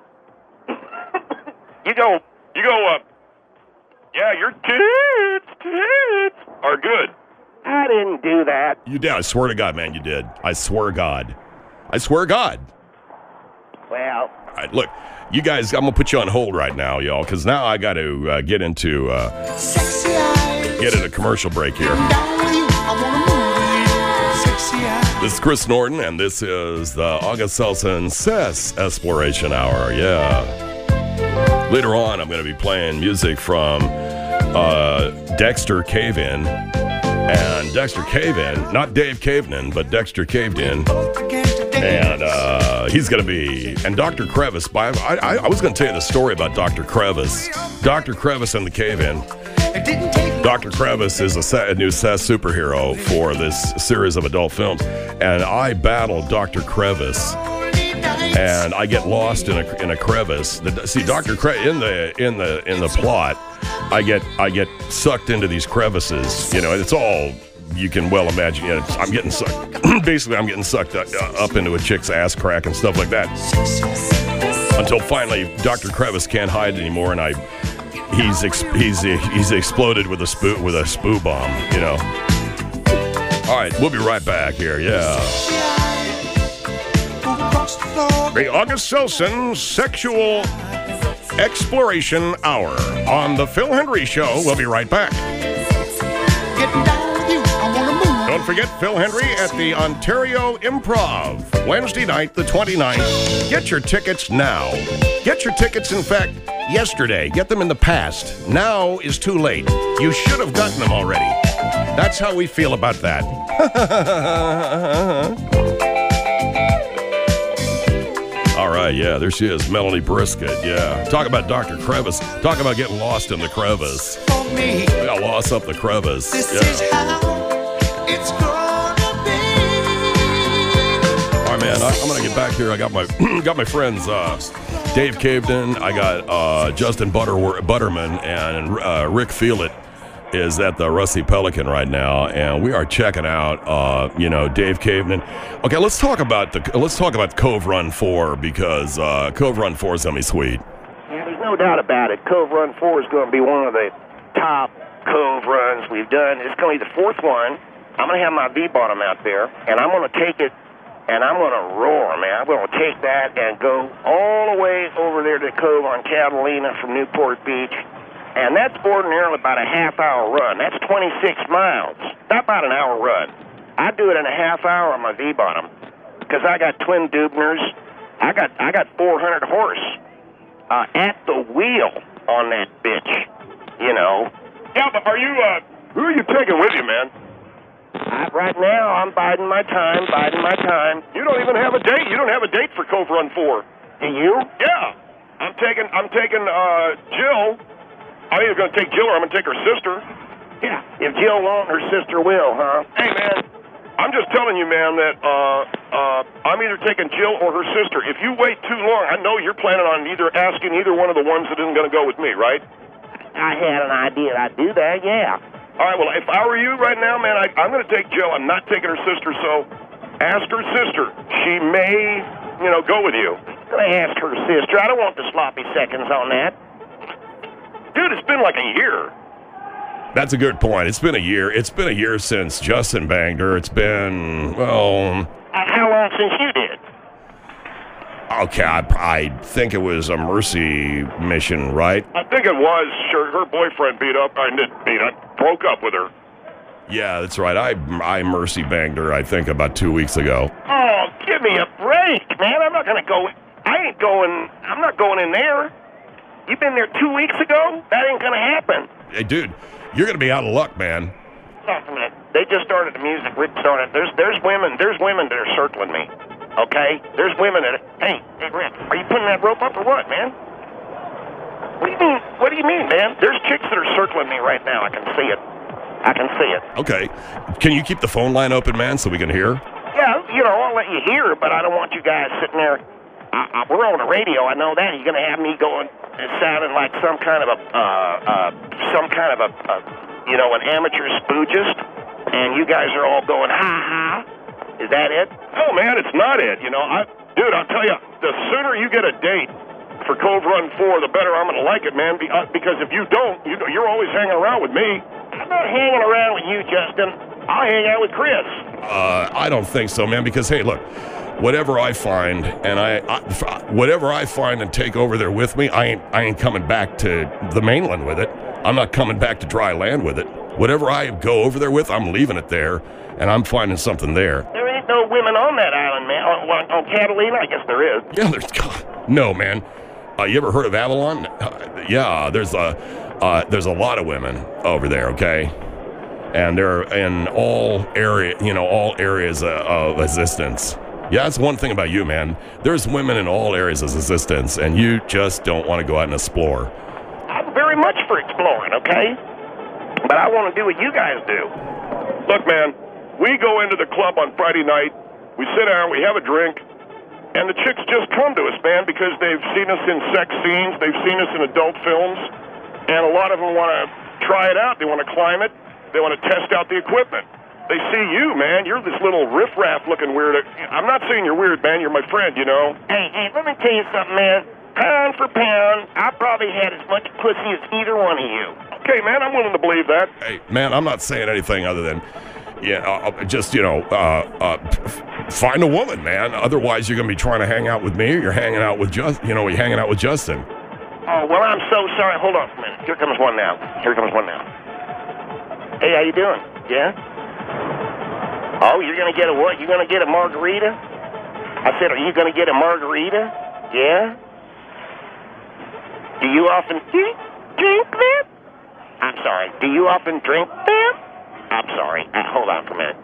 Yeah, your tits are good. I didn't do that. You did. I swear to God, man, you did. I swear to God. I swear to God. Well. All right, look, you guys, I'm going to put you on hold right now, y'all, because now I got to get into a commercial break here. This is Chris Norton, and this is the August Selson Cess Exploration Hour. Yeah. Later on, I'm going to be playing music from Dexter Cave-In. And Dexter Cave-In, not Dave Caved-In, but Dexter Caved-In. And he's going to be... And Dr. Crevice. I was going to tell you the story about Dr. Crevice. Dr. Crevice and the Cave-In. Dr. Crevice is a new Cess superhero for this series of adult films. And I battle Dr. Crevice. And I get lost in a crevice. See, Dr. in the plot, I get sucked into these crevices. You know, it's all you can well imagine. You know, I'm getting sucked. Basically, I'm getting sucked up into a chick's ass crack and stuff like that. Until finally, Dr. Crevice can't hide anymore, and he's exploded with a spoo bomb. You know. All right, we'll be right back here. Yeah. The August Selson Sexual Exploration Hour on The Phil Hendrie Show. We'll be right back. Don't forget Phil Hendrie at the Ontario Improv, Wednesday night, the 29th. Get your tickets now. Get your tickets, in fact, yesterday. Get them in the past. Now is too late. You should have gotten them already. That's how we feel about that. All right, yeah, there she is, Melanie Brisket, yeah. Talk about Dr. Crevice. Talk about getting lost in the crevice. I got lost up the crevice. This is how it's gonna be. All right, man, I'm going to get back here. I got my friends, Dave Caved-In. I got Justin Butterman and Rick Feelit is at the Rusty Pelican right now, and we are checking out, Dave Caved-In. Okay, let's talk about Cove Run 4 because Cove Run 4 is gonna be sweet. Yeah, there's no doubt about it. Cove Run 4 is going to be one of the top Cove Runs we've done. It's going to be the fourth one. I'm going to have my V-bottom out there, and I'm going to take it, and I'm going to roar, man. I'm going to take that and go all the way over there to Cove on Catalina from Newport Beach. And that's ordinarily about a half-hour run. That's 26 miles. Not about an hour run. I do it in a half hour on my V-bottom because I got twin Dubners. I got 400 horse at the wheel on that bitch. You know. Yeah, but who are you taking with you, man? Right now, I'm biding my time. You don't even have a date. You don't have a date for Cove Run 4. Do you? Yeah. I'm taking Jill. I'm either going to take Jill or I'm going to take her sister. Yeah. If Jill won't, her sister will, huh? Hey, man, I'm just telling you, man, that I'm either taking Jill or her sister. If you wait too long, I know you're planning on asking either one of the ones that isn't going to go with me, right? I had an idea I'd do that, yeah. All right, well, if I were you right now, man, I'm going to take Jill. I'm not taking her sister, so ask her sister. She may, go with you. I'm going to ask her sister. I don't want the sloppy seconds on that. Dude, it's been like a year. That's a good point. It's been a year. It's been a year since Justin banged her. It's been, well... How long since you did? Okay, I think it was a mercy mission, right? I think it was. Sure, her boyfriend broke up with her. Yeah, that's right. I mercy banged her, I think, about 2 weeks ago. Oh, give me a break, man. I'm not going to go... I'm not going in there. You been there 2 weeks ago? That ain't gonna happen. Hey, dude, you're gonna be out of luck, man. Talk a minute. They just started the music. Rick started. There's women that are circling me. Okay? There's women that are, hey, Rick, are you putting that rope up or what, man? What do you mean, man? There's chicks that are circling me right now. I can see it. Okay. Can you keep the phone line open, man, so we can hear? Yeah, I'll let you hear, but I don't want you guys sitting there. We're on the radio. I know that. You're going to have me going, sounding like some kind of an amateur spoogist, and you guys are all going, ha. Is that it? Oh, man, it's not it. Dude, I'll tell you, the sooner you get a date for Cove Run 4, the better I'm going to like it, man, because if you don't, you're always hanging around with me. I'm not hanging around with you, Justin. I'll hang out with Chris. I don't think so, man, because, hey, look, whatever I find, whatever I find and take over there with me, I ain't coming back to the mainland with it. I'm not coming back to dry land with it. Whatever I go over there with, I'm leaving it there, and I'm finding something there. There ain't no women on that island, man. On Catalina, I guess there is. Yeah, no, man. You ever heard of Avalon? Yeah, there's a lot of women over there, okay? And they're in all areas of existence. Yeah, that's one thing about you, man. There's women in all areas of existence, and you just don't want to go out and explore. I'm very much for exploring, okay? But I want to do what you guys do. Look, man, we go into the club on Friday night, we sit down, we have a drink, and the chicks just come to us, man, because they've seen us in sex scenes, they've seen us in adult films, and a lot of them want to try it out. They want to climb it. They want to test out the equipment. They see you, man. You're this little riffraff looking weird. I'm not saying you're weird, man. You're my friend, Hey, let me tell you something, man. Pound for pound, I probably had as much pussy as either one of you. Okay, man, I'm willing to believe that. Hey, man, I'm not saying anything other than, find a woman, man. Otherwise, you're going to be trying to hang out with me, or you're hanging out with Justin. Oh, well, I'm so sorry. Hold on a minute. Here comes one now. Hey, how you doing? Yeah? Oh, you're going to get a what? You're going to get a margarita? I said, are you going to get a margarita? Yeah? Do you often drink that? I'm sorry. Do you often drink that? I'm sorry. Hold on for a minute.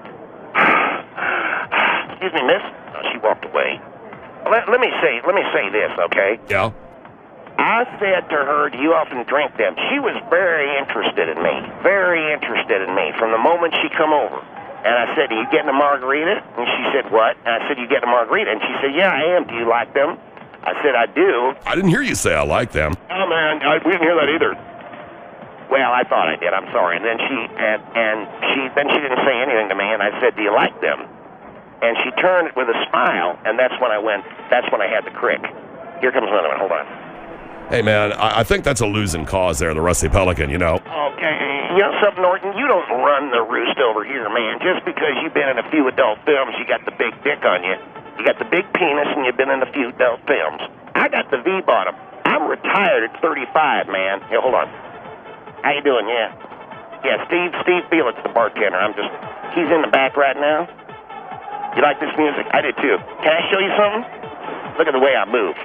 Excuse me, miss. Oh, she walked away. Let me say this, okay? Yeah. I said to her, do you often drink them? She was very interested in me. From the moment she come over. And I said, are you getting a margarita? And she said, what? And I said, you getting a margarita? And she said, yeah, I am. Do you like them? I said, I do. I didn't hear you say I like them. Oh, man, we didn't hear that either. Well, I thought I did. I'm sorry. And then she didn't say anything to me. And I said, do you like them? And she turned with a smile. And that's when I had the crick. Here comes another one. Hold on. Hey, man, I think that's a losing cause there, the Rusty Pelican, Okay, you know something, Norton? You don't run the roost over here, man. Just because you've been in a few adult films, you got the big dick on you. You got the big penis, and you've been in a few adult films. I got the V-bottom. I'm retired at 35, man. Here, hold on. How you doing? Yeah, Steve Felix, the bartender. He's in the back right now. You like this music? I did too. Can I show you something? Look at the way I move.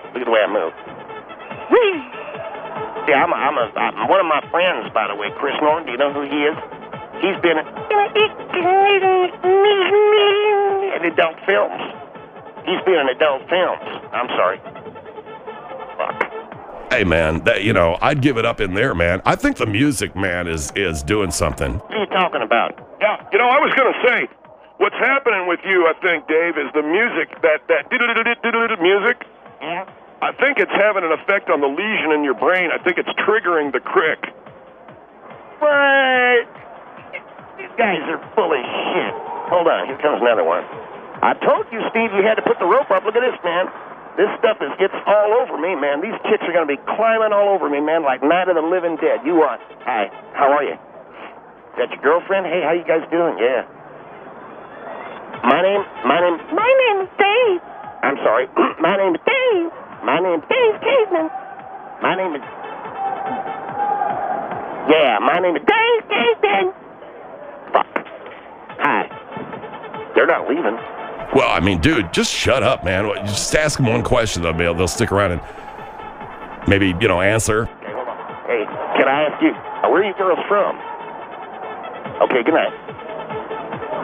Whee! Yeah, I'm one of my friends, by the way, Chris Norton. Do you know who he is? He's been in adult films. I'm sorry. Fuck. Hey, man, I'd give it up in there, man. I think the music, man, is doing something. What are you talking about? Yeah, I was going to say, what's happening with you, I think, Dave, is the music, that music. Yeah? I think it's having an effect on the lesion in your brain. I think it's triggering the crick. What? These guys are full of shit. Hold on, here comes another one. I told you, Steve, you had to put the rope up. Look at this, man. This stuff gets all over me, man. These chicks are going to be climbing all over me, man, like Night of the Living Dead. You what? Hi, how are you? Is that your girlfriend? Hey, how you guys doing? Yeah. My name is Dave. I'm sorry. My name is Dave. My name's Dave Caveman. My name is Dave Caveman. Fuck. Hi. They're not leaving. Well, I mean, dude, just shut up, man. Just ask them one question. They'll stick around and maybe, answer. Okay, hold on. Hey, can I ask you, where are you girls from? Okay, good night.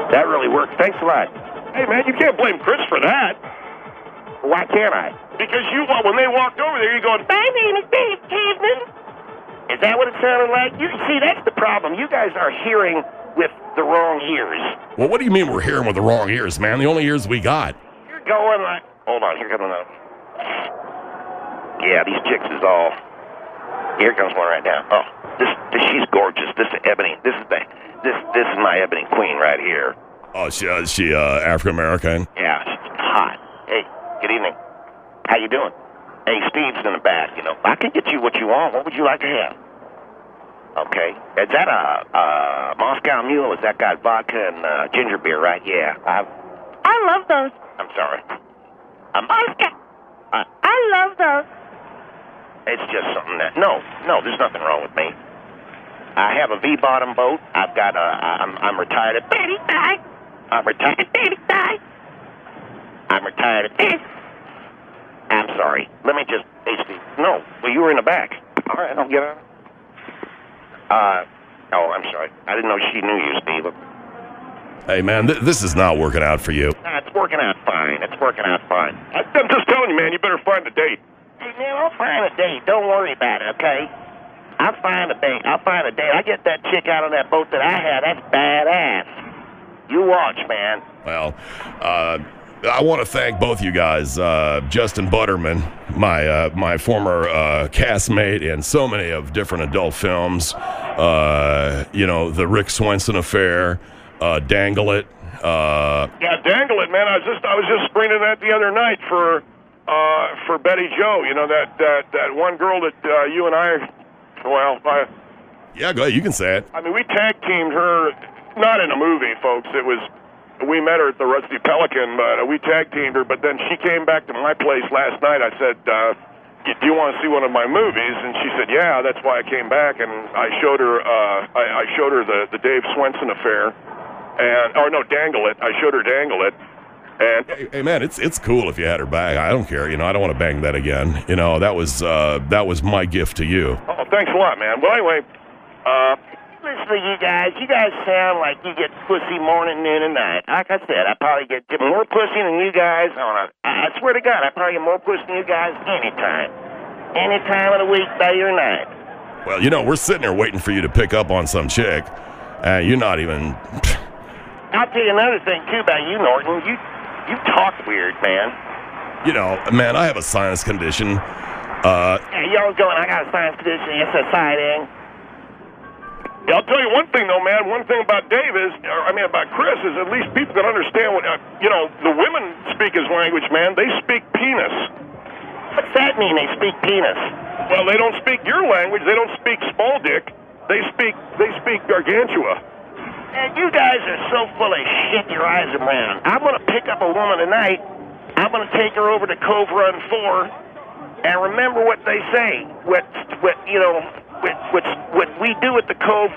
That really worked. Thanks a lot. Hey, man, you can't blame Chris for that. Why can't I? Because when they walked over there, you're going, My name is Dave Caveman. Is that what it sounded like? You see, that's the problem. You guys are hearing with the wrong ears. Well, what do you mean we're hearing with the wrong ears, man? The only ears we got. You're going like... Hold on, here comes another. Yeah, these chicks is all... Here comes one right now. Oh, this she's gorgeous. This is Ebony. This is my Ebony Queen right here. Oh, she African American? Yeah, she's hot. Hey, good evening. How you doing? Hey, Steve's in the back, you know. I can get you what you want. What would you like to have? Okay. Is that a Moscow Mule? Has that got vodka and ginger beer, right? Yeah. I love those. I'm sorry. A Moscow? I love those. It's just something that... No, there's nothing wrong with me. I have a V-bottom boat. I've got I'm retired at 35. I'm retired at 35. I'm retired at... I'm sorry. Let me just... Hey, Steve. No. Well, you were in the back. All right, I'll get on. Oh, I'm sorry. I didn't know she knew you, Steve. Hey, man, this is not working out for you. Nah, it's working out fine. It's working out fine. I'm just telling you, man, you better find a date. Hey, man, I'll find a date. Don't worry about it, okay? I'll find a date. I get that chick out on that boat that I had. That's badass. You watch, man. Well, I want to thank both you guys, Justin Butterman, my former castmate in so many of different adult films, the Rick Swenson Affair, Dangle It. Yeah, Dangle It, man. I was just screening that the other night for Betty Joe. You know that one girl that you and I. Yeah, go ahead. You can say it. I mean, we tag teamed her, not in a movie, folks. We met her at the Rusty Pelican, but we tag teamed her. But then she came back to my place last night. I said, "Do you want to see one of my movies?" And she said, "Yeah." That's why I came back, and I showed her. I showed her the Dave Swenson Affair, Dangle It. I showed her Dangle It. And hey, man, it's cool if you had her back. I don't care. I don't want to bang that again. That was my gift to you. Oh, thanks a lot, man. Well, anyway, listen to you guys. You guys sound like you get pussy morning, noon, and night. Like I said, I probably get more pussy than you guys. I swear to God, I probably get more pussy than you guys anytime. Any time of the week, day or night. Well, we're sitting there waiting for you to pick up on some chick, and you're not even... I'll tell you another thing, too, about you, Norton. You talk weird, man. Man, I have a sinus condition. Yeah, you always going, I got a sinus condition, it's a siding. Yeah, I'll tell you one thing, though, man. One thing about Dave about Chris is at least people can understand what, the women speak his language, man. They speak penis. What's that mean, they speak penis? Well, they don't speak your language. They don't speak small dick. They speak gargantua. And you guys are so full of shit, your eyes are round. I'm going to pick up a woman tonight. I'm going to take her over to Cove Run 4. And remember what they say. What we do at the Cove.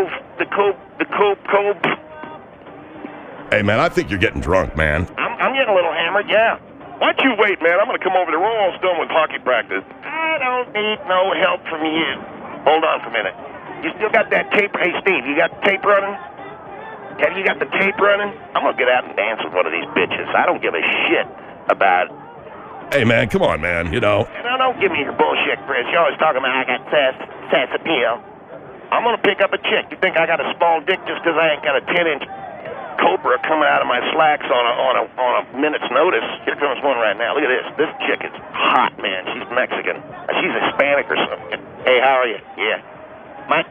Hey, man, I think you're getting drunk, man. I'm getting a little hammered, yeah. Why don't you wait, man? I'm going to come over there. We're almost done with hockey practice. I don't need no help from you. Hold on for a minute. You still got that tape? Hey, Steve, you got the tape running? Have you got the tape running? I'm going to get out and dance with one of these bitches. I don't give a shit about... Hey, man, come on, man, No, don't give me your bullshit, Chris. You're always talking about I got sass appeal. I'm going to pick up a chick. You think I got a small dick just because I ain't got a 10-inch cobra coming out of my slacks on a minute's notice? Here comes one right now. Look at this. This chick is hot, man. She's Mexican. She's Hispanic or something. Hey, how are you? Yeah. My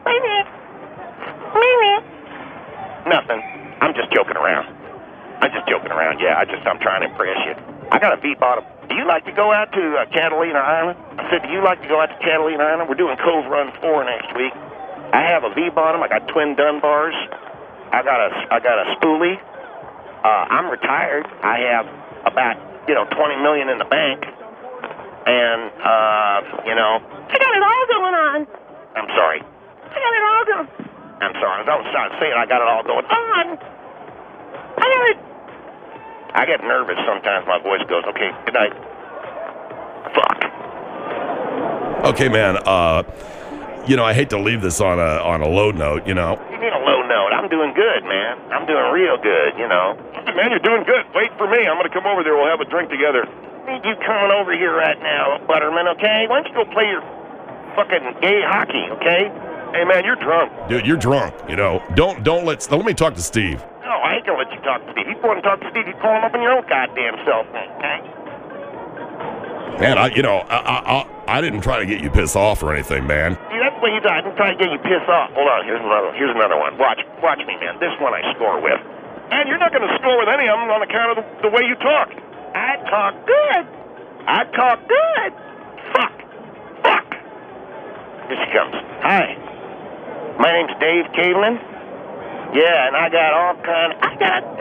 Nothing. I'm just joking around. Yeah, I'm trying to impress you. I got a V-bottom. Do you like to go out to Catalina Island? I said, do you like to go out to Catalina Island? We're doing Cove Run 4 next week. I have a V-bottom. I got twin Dunbars. I got a spoolie. I'm retired. I have about, $20 million in the bank. And, I got it all going on. I'm sorry. I got it all going on. I'm sorry. Don't start saying I got it all going on. I get nervous sometimes. My voice goes, okay, good night. Fuck. Okay, man. I hate to leave this on a low note, You need a low note. I'm I'm doing good, man. I'm doing real good, you know. Man, you're doing good. Wait for me. I'm going to come over there. We'll have a drink together. Need you coming over here right now, Butterman, okay? Why don't you go play your fucking gay hockey, okay? Hey, man, you're drunk. Dude, you're drunk. You know, don't let me talk to Steve. No, I ain't gonna let you talk to Steve. If you want to talk to Steve, you call him up on your own goddamn cell phone, okay? Man, I didn't try to get you pissed off or anything, man. See, that's what you do. I've been trying to get you pissed off. Hold on, here's another one. Watch me, man. This one I score with. Man, you're not going to score with any of them on account of the way you talk. I talk good. Fuck. Here she comes. Hi. My name's Dave Caveman. Yeah, and I got all kind of...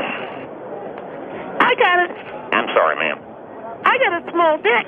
I got it. I'm sorry, ma'am. I got a small dick.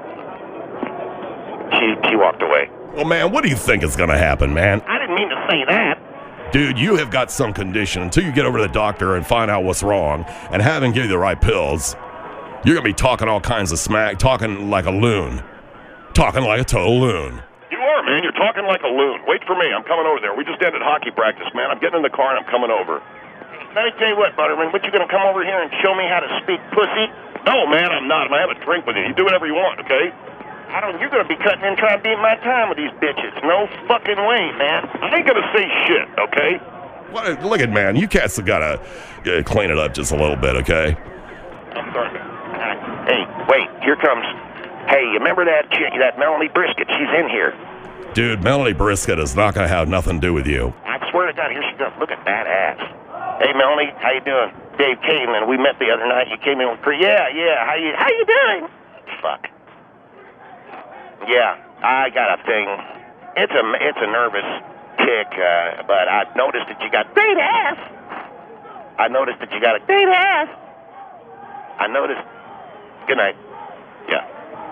She walked away. Well, man, what do you think is going to happen, man? I didn't mean to say that. Dude, you have got some condition. Until you get over to the doctor and find out what's wrong and have him give you the right pills, you're going to be talking all kinds of smack, talking like a loon. Talking like a total loon. You are, man. You're talking like a loon. Wait for me. I'm coming over there. We just ended hockey practice, man. I'm getting in the car and I'm coming over. Let me tell you what, Butterman. What, you going to come over here and show me how to speak pussy? No, man, I'm not. I'm going to have a drink with you. You do whatever you want, okay? You're going to be cutting in trying to beat my time with these bitches. No fucking way, man. I ain't going to say shit, okay? What, look at, man, you cats have got to clean it up just a little bit, okay? I'm sorry, man. Hey, wait, here comes... Hey, you remember that chick, that Melanie Brisket? She's in here. Dude, Melanie Brisket is not going to have nothing to do with you. I swear to God, here she comes. Look at that ass. Hey, Melanie, how you doing? Dave Caveman, we met the other night. You came in with... Yeah, how you doing? Fuck. Yeah, I got a thing. It's a nervous chick, but I've noticed that you got great ass. I noticed that you got a great ass. I noticed. Good night. Yeah.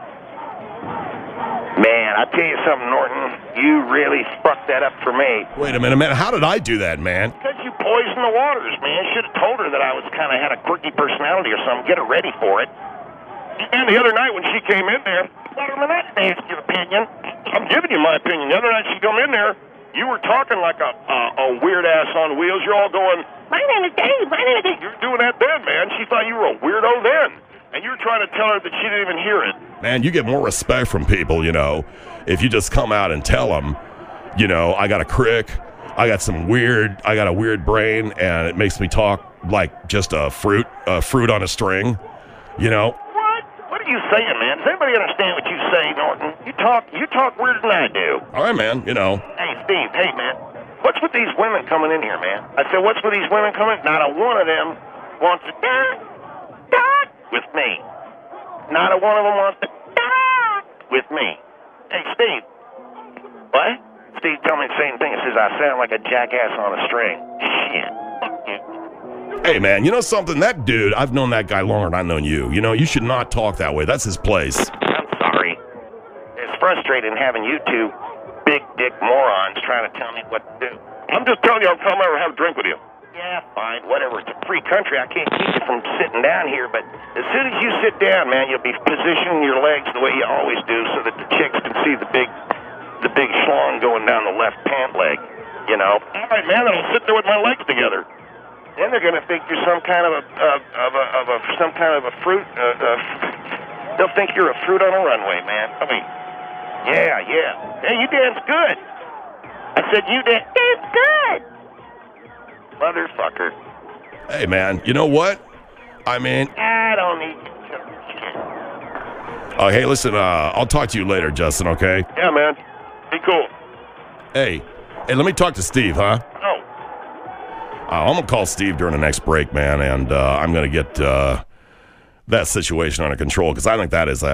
Man, I tell you something, Norton. You really fucked that up for me. Wait a minute, man. How did I do that, man? Because you poisoned the waters, man. Should have told her that I was kind of had a quirky personality or something. Get her ready for it. And the other night when she came in there, Butterman, I didn't ask your opinion. I'm giving you my opinion. The other night she come in there, you were talking like a weird ass on wheels. You're all going, My name is Dave. you're doing that then, man. She thought you were a weirdo then. And you were trying to tell her that she didn't even hear it. Man, you get more respect from people, you know, if you just come out and tell them, you know, I got a crick, I got a weird brain, and it makes me talk like just a fruit on a string, you know. What are you saying, man? Does anybody understand what you say, Norton? You talk weirder than I do. All right, man, you know. Hey, Steve, hey, man. What's with these women coming in here, man? I said, what's with these women coming? Not a one of them wants to talk with me. Not a one of them wants to talk with me. Hey, Steve. What? Steve told me the same thing. He says I sound like a jackass on a string. Shit. Fuck you. Hey, man, you know something? That dude, I've known that guy longer than I've known you. You know, you should not talk that way. That's his place. I'm sorry. It's frustrating having you two big dick morons trying to tell me what to do. I'm just telling you, I'll come over and have a drink with you. Yeah, fine, whatever. It's a free country. I can't keep you from sitting down here, but as soon as you sit down, man, you'll be positioning your legs the way you always do so that the chicks can see the big schlong going down the left pant leg, you know? All right, man, then I'll sit there with my legs together. Then they're going to think you're some kind of a fruit. They'll think you're a fruit on a runway, man. I mean, yeah. Hey, you dance good. I said you dance good. Motherfucker. Hey, man, you know what? I mean... I don't need you. hey, listen, I'll talk to you later, Justin, okay? Yeah, man. Be cool. Hey, let me talk to Steve, huh? Oh. I'm going to call Steve during the next break, man, and I'm going to get that situation under control because I think that is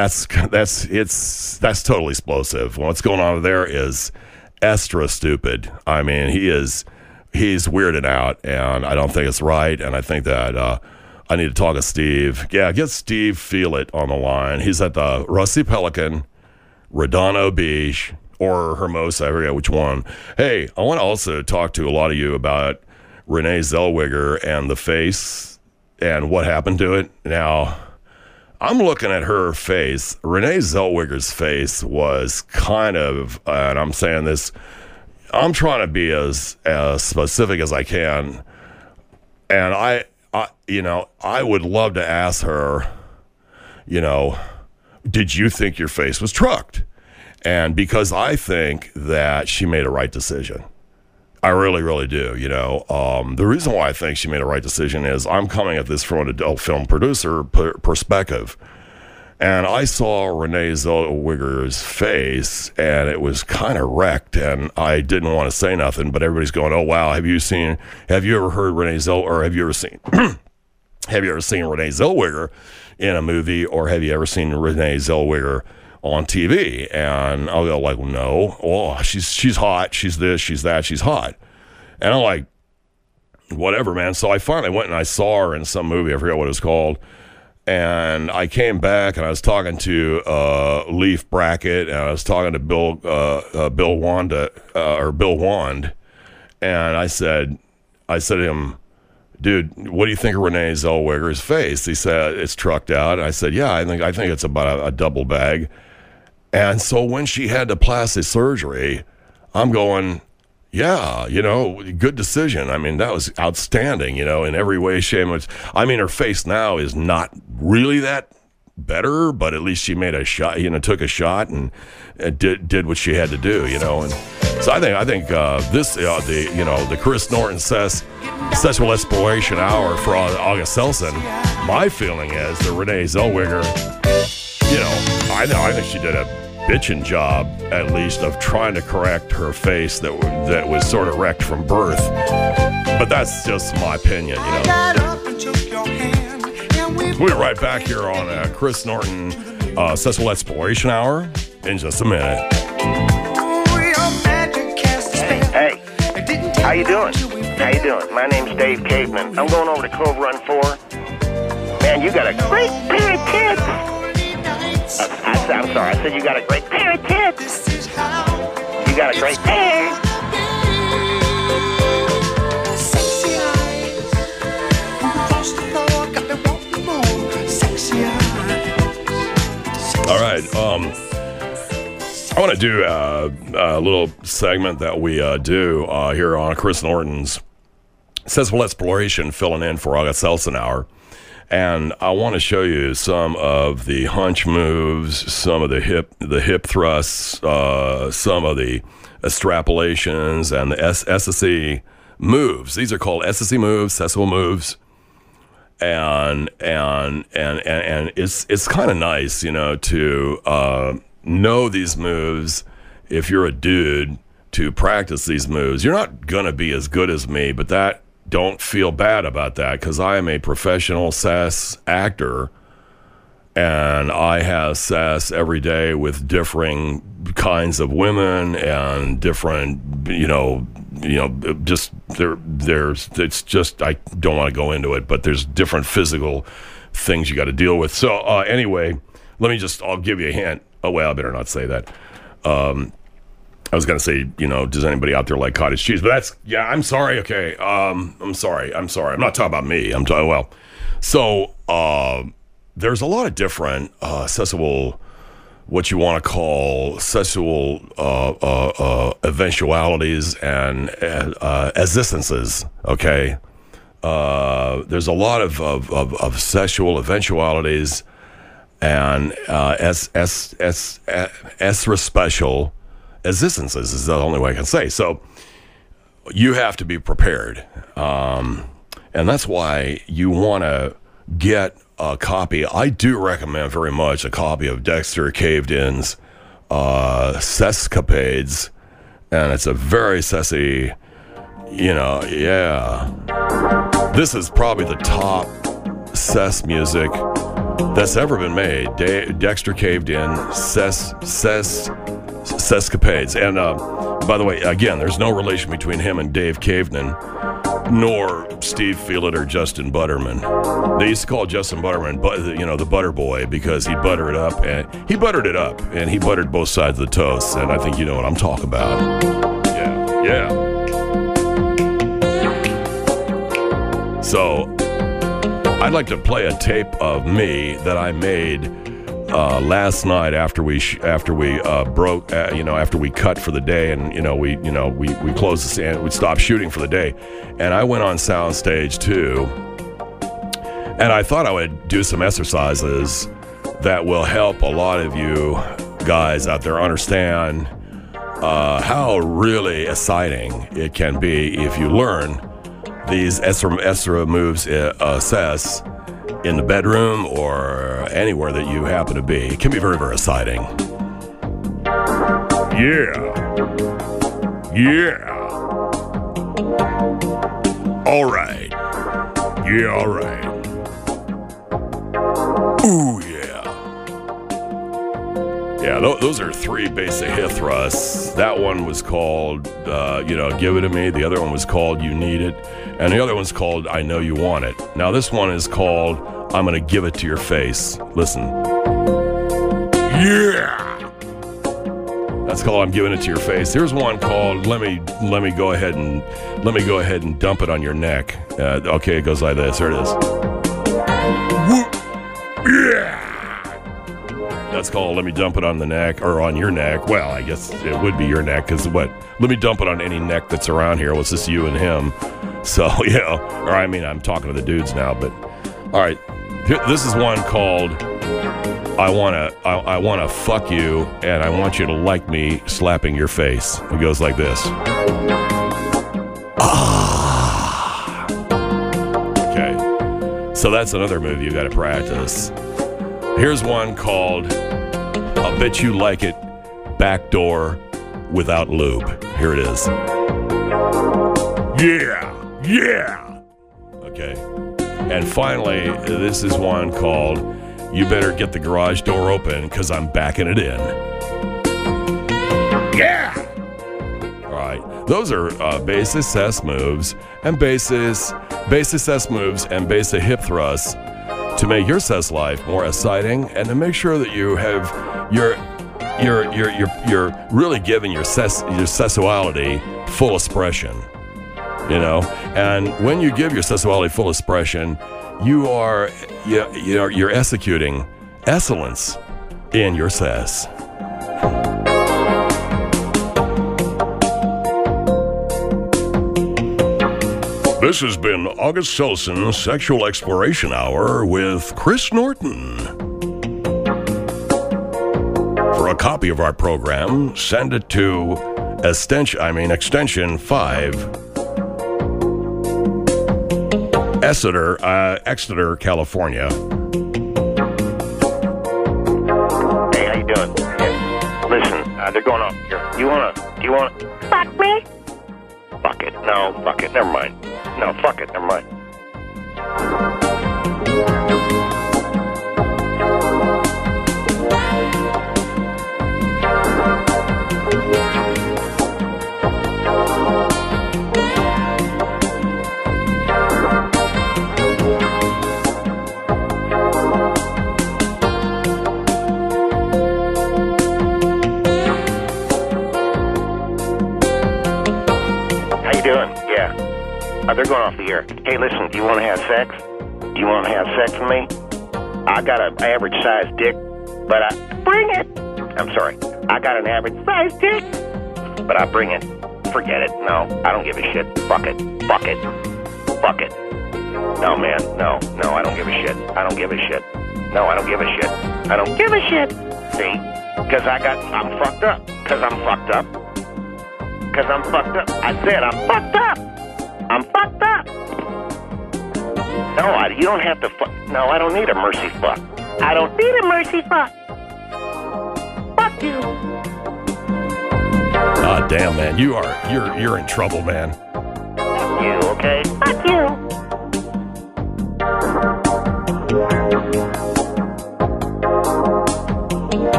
that's totally explosive. What's going on there is extra stupid. I mean, he's weirded out, and I don't think it's right, and I think that I need to talk to Steve. Yeah, get Steve Feelit on the line. He's at the Rusty Pelican, Redondo Beach, or Hermosa, I forget which one. Hey, I want to also talk to a lot of you about Renee Zellweger and the face and what happened to it. Now, I'm looking at her face. Renee Zellweger's face was kind of, and I'm saying this I'm trying to be as specific as I can, and I would love to ask her, did you think your face was trucked? And because I think that she made a right decision. I really, really do, The reason why I think she made a right decision is I'm coming at this from an adult film producer perspective. And I saw Renee Zellweger's face, and it was kind of wrecked, and I didn't want to say nothing, but everybody's going, oh, wow, have you ever heard Renee Zellweger, or have you ever seen Renee Zellweger in a movie, or have you ever seen Renee Zellweger on TV? And I'll go like, no. Oh, she's hot. She's this, she's that, she's hot. And I'm like, whatever, man. So I finally went and I saw her in some movie. I forget what it was called. And I came back and I was talking to Leif Brackett, and I was talking to Bill Wand, and I said to him, dude, what do you think of Renee Zellweger's face? He said, it's trucked out. And I said, yeah, I think it's about a double bag. And so when she had the plastic surgery, I'm going, yeah, good decision. I mean, that was outstanding, in every way, shape. I mean, her face now is not really that better, but at least she made a shot, took a shot and did what she had to do, And so I think this, the Chris Norton Sexual Exploration Hour for August Selson, my feeling is that Renee Zellweger, I think she did a bitchin' job, at least, of trying to correct her face that was sort of wrecked from birth. But that's just my opinion, We'll be right back here on Chris Norton Sexual Exploration Hour in just a minute. Hey, how you doing? My name's Dave Caveman. I'm going over to Cove Run 4. Man, you got a great pair of tits. I'm sorry. I said you got a great pair of tits. You got a great pair. Sexy eyes. Across the floor, got me wanting more. Sexy eyes. All right. I want to do a little segment that we do here on Chris Norton's Sexual Exploration, filling in for August Selson Hour. And I want to show you some of the hunch moves, some of the hip thrusts, some of the extrapolations, and the SSE moves. These are called SSE moves, sexual moves, and it's kind of nice, to know these moves. If you're a dude, to practice these moves. You're not gonna be as good as me, but don't feel bad about that, because I am a professional sex actor, and I have sex every day with differing kinds of women and different, just it's just, I don't want to go into it, but there's different physical things you got to deal with. So anyway, I'll give you a hint. Oh, well, I better not say that. I was going to say, does anybody out there like cottage cheese? But I'm sorry. Okay. I'm sorry. I'm not talking about me. I'm talking, so there's a lot of different sexual, what you want to call sexual eventualities and existences. Okay. There's a lot of sexual eventualities and extra special existences is the only way I can say. So you have to be prepared. And that's why you want to get a copy. I do recommend very much a copy of Dexter Caved-In's Sescapades. And it's a very sessy, This is probably the top ses music that's ever been made. Dexter Caved-In, Sescapades. And by the way, again, there's no relation between him and Dave Caveman, nor Steve Fielett or Justin Butterman. They used to call Justin Butterman, the butter boy, because he'd butter it up, and he buttered both sides of the toast. And I think you know what I'm talking about. Yeah. So I'd like to play a tape of me that I made last night after we broke, after we cut for the day, and we closed the stand, we stopped shooting for the day, and I went on soundstage too, and I thought I would do some exercises that will help a lot of you guys out there understand how really exciting it can be if you learn these extra moves, assess in the bedroom or anywhere that you happen to be. It can be very, very exciting. Yeah. All right. Yeah, all right. Ooh, yeah. Yeah, those are 3 basic hip thrusts. That one was called, Give It To Me. The other one was called You Need It. And the other one's called I Know You Want It. Now this one is called I'm Gonna Give It To Your Face. Listen. Yeah! That's called I'm Giving It To Your Face. Here's one called Let me go ahead and dump it on your neck. Okay, it goes like this. Here it is. Yeah! That's called Let Me Dump It on the Neck, or on your neck. Well, I guess it would be your neck, because what? Let me dump it on any neck that's around here. Well, it's just you and him. So, or I mean, I'm talking to the dudes now, but all right. This is one called I wanna fuck you, and I want you to like me slapping your face. It goes like this. Ah. Okay. So that's another move you got to practice. Here's one called I'll Bet You Like It Backdoor Without Lube. Here it is. Yeah. Okay. And finally, this is one called You Better Get the Garage Door Open, because I'm backing it in. Yeah! All right. Those are basic cess moves and basic cess moves and basic hip thrusts to make your cess life more exciting, and to make sure that you have you're really giving your sexuality full expression. And when you give your sexuality full expression, you're executing excellence in your cess. This has been August Selson's Sexual Exploration Hour with Chris Norton. For a copy of our program, send it to extension 5, Exeter, California. Hey, how you doing? Hey, listen, they're going off here. Do you wanna? Fuck me? Fuck it. No, fuck it. Never mind. No, fuck it. Never mind. They're going off the air. Hey, listen, do you want to have sex? Do you want to have sex with me? I got an average size dick, but Bring it. I'm sorry. I got an average size dick, but I bring it. Forget it. No, I don't give a shit. Fuck it. Fuck it. Fuck it. No, man. No, I don't give a shit. I don't give a shit. No, I don't give a shit. I don't give a shit. See? Because I'm fucked up. Because I'm fucked up. Because I'm fucked up. I said I'm fucked up. I'm fucked up. No, you don't have to fuck. No, I don't need a mercy fuck. I don't need a mercy fuck. Fuck you. Ah, damn, man. You're in trouble, man. Fuck you, okay? Fuck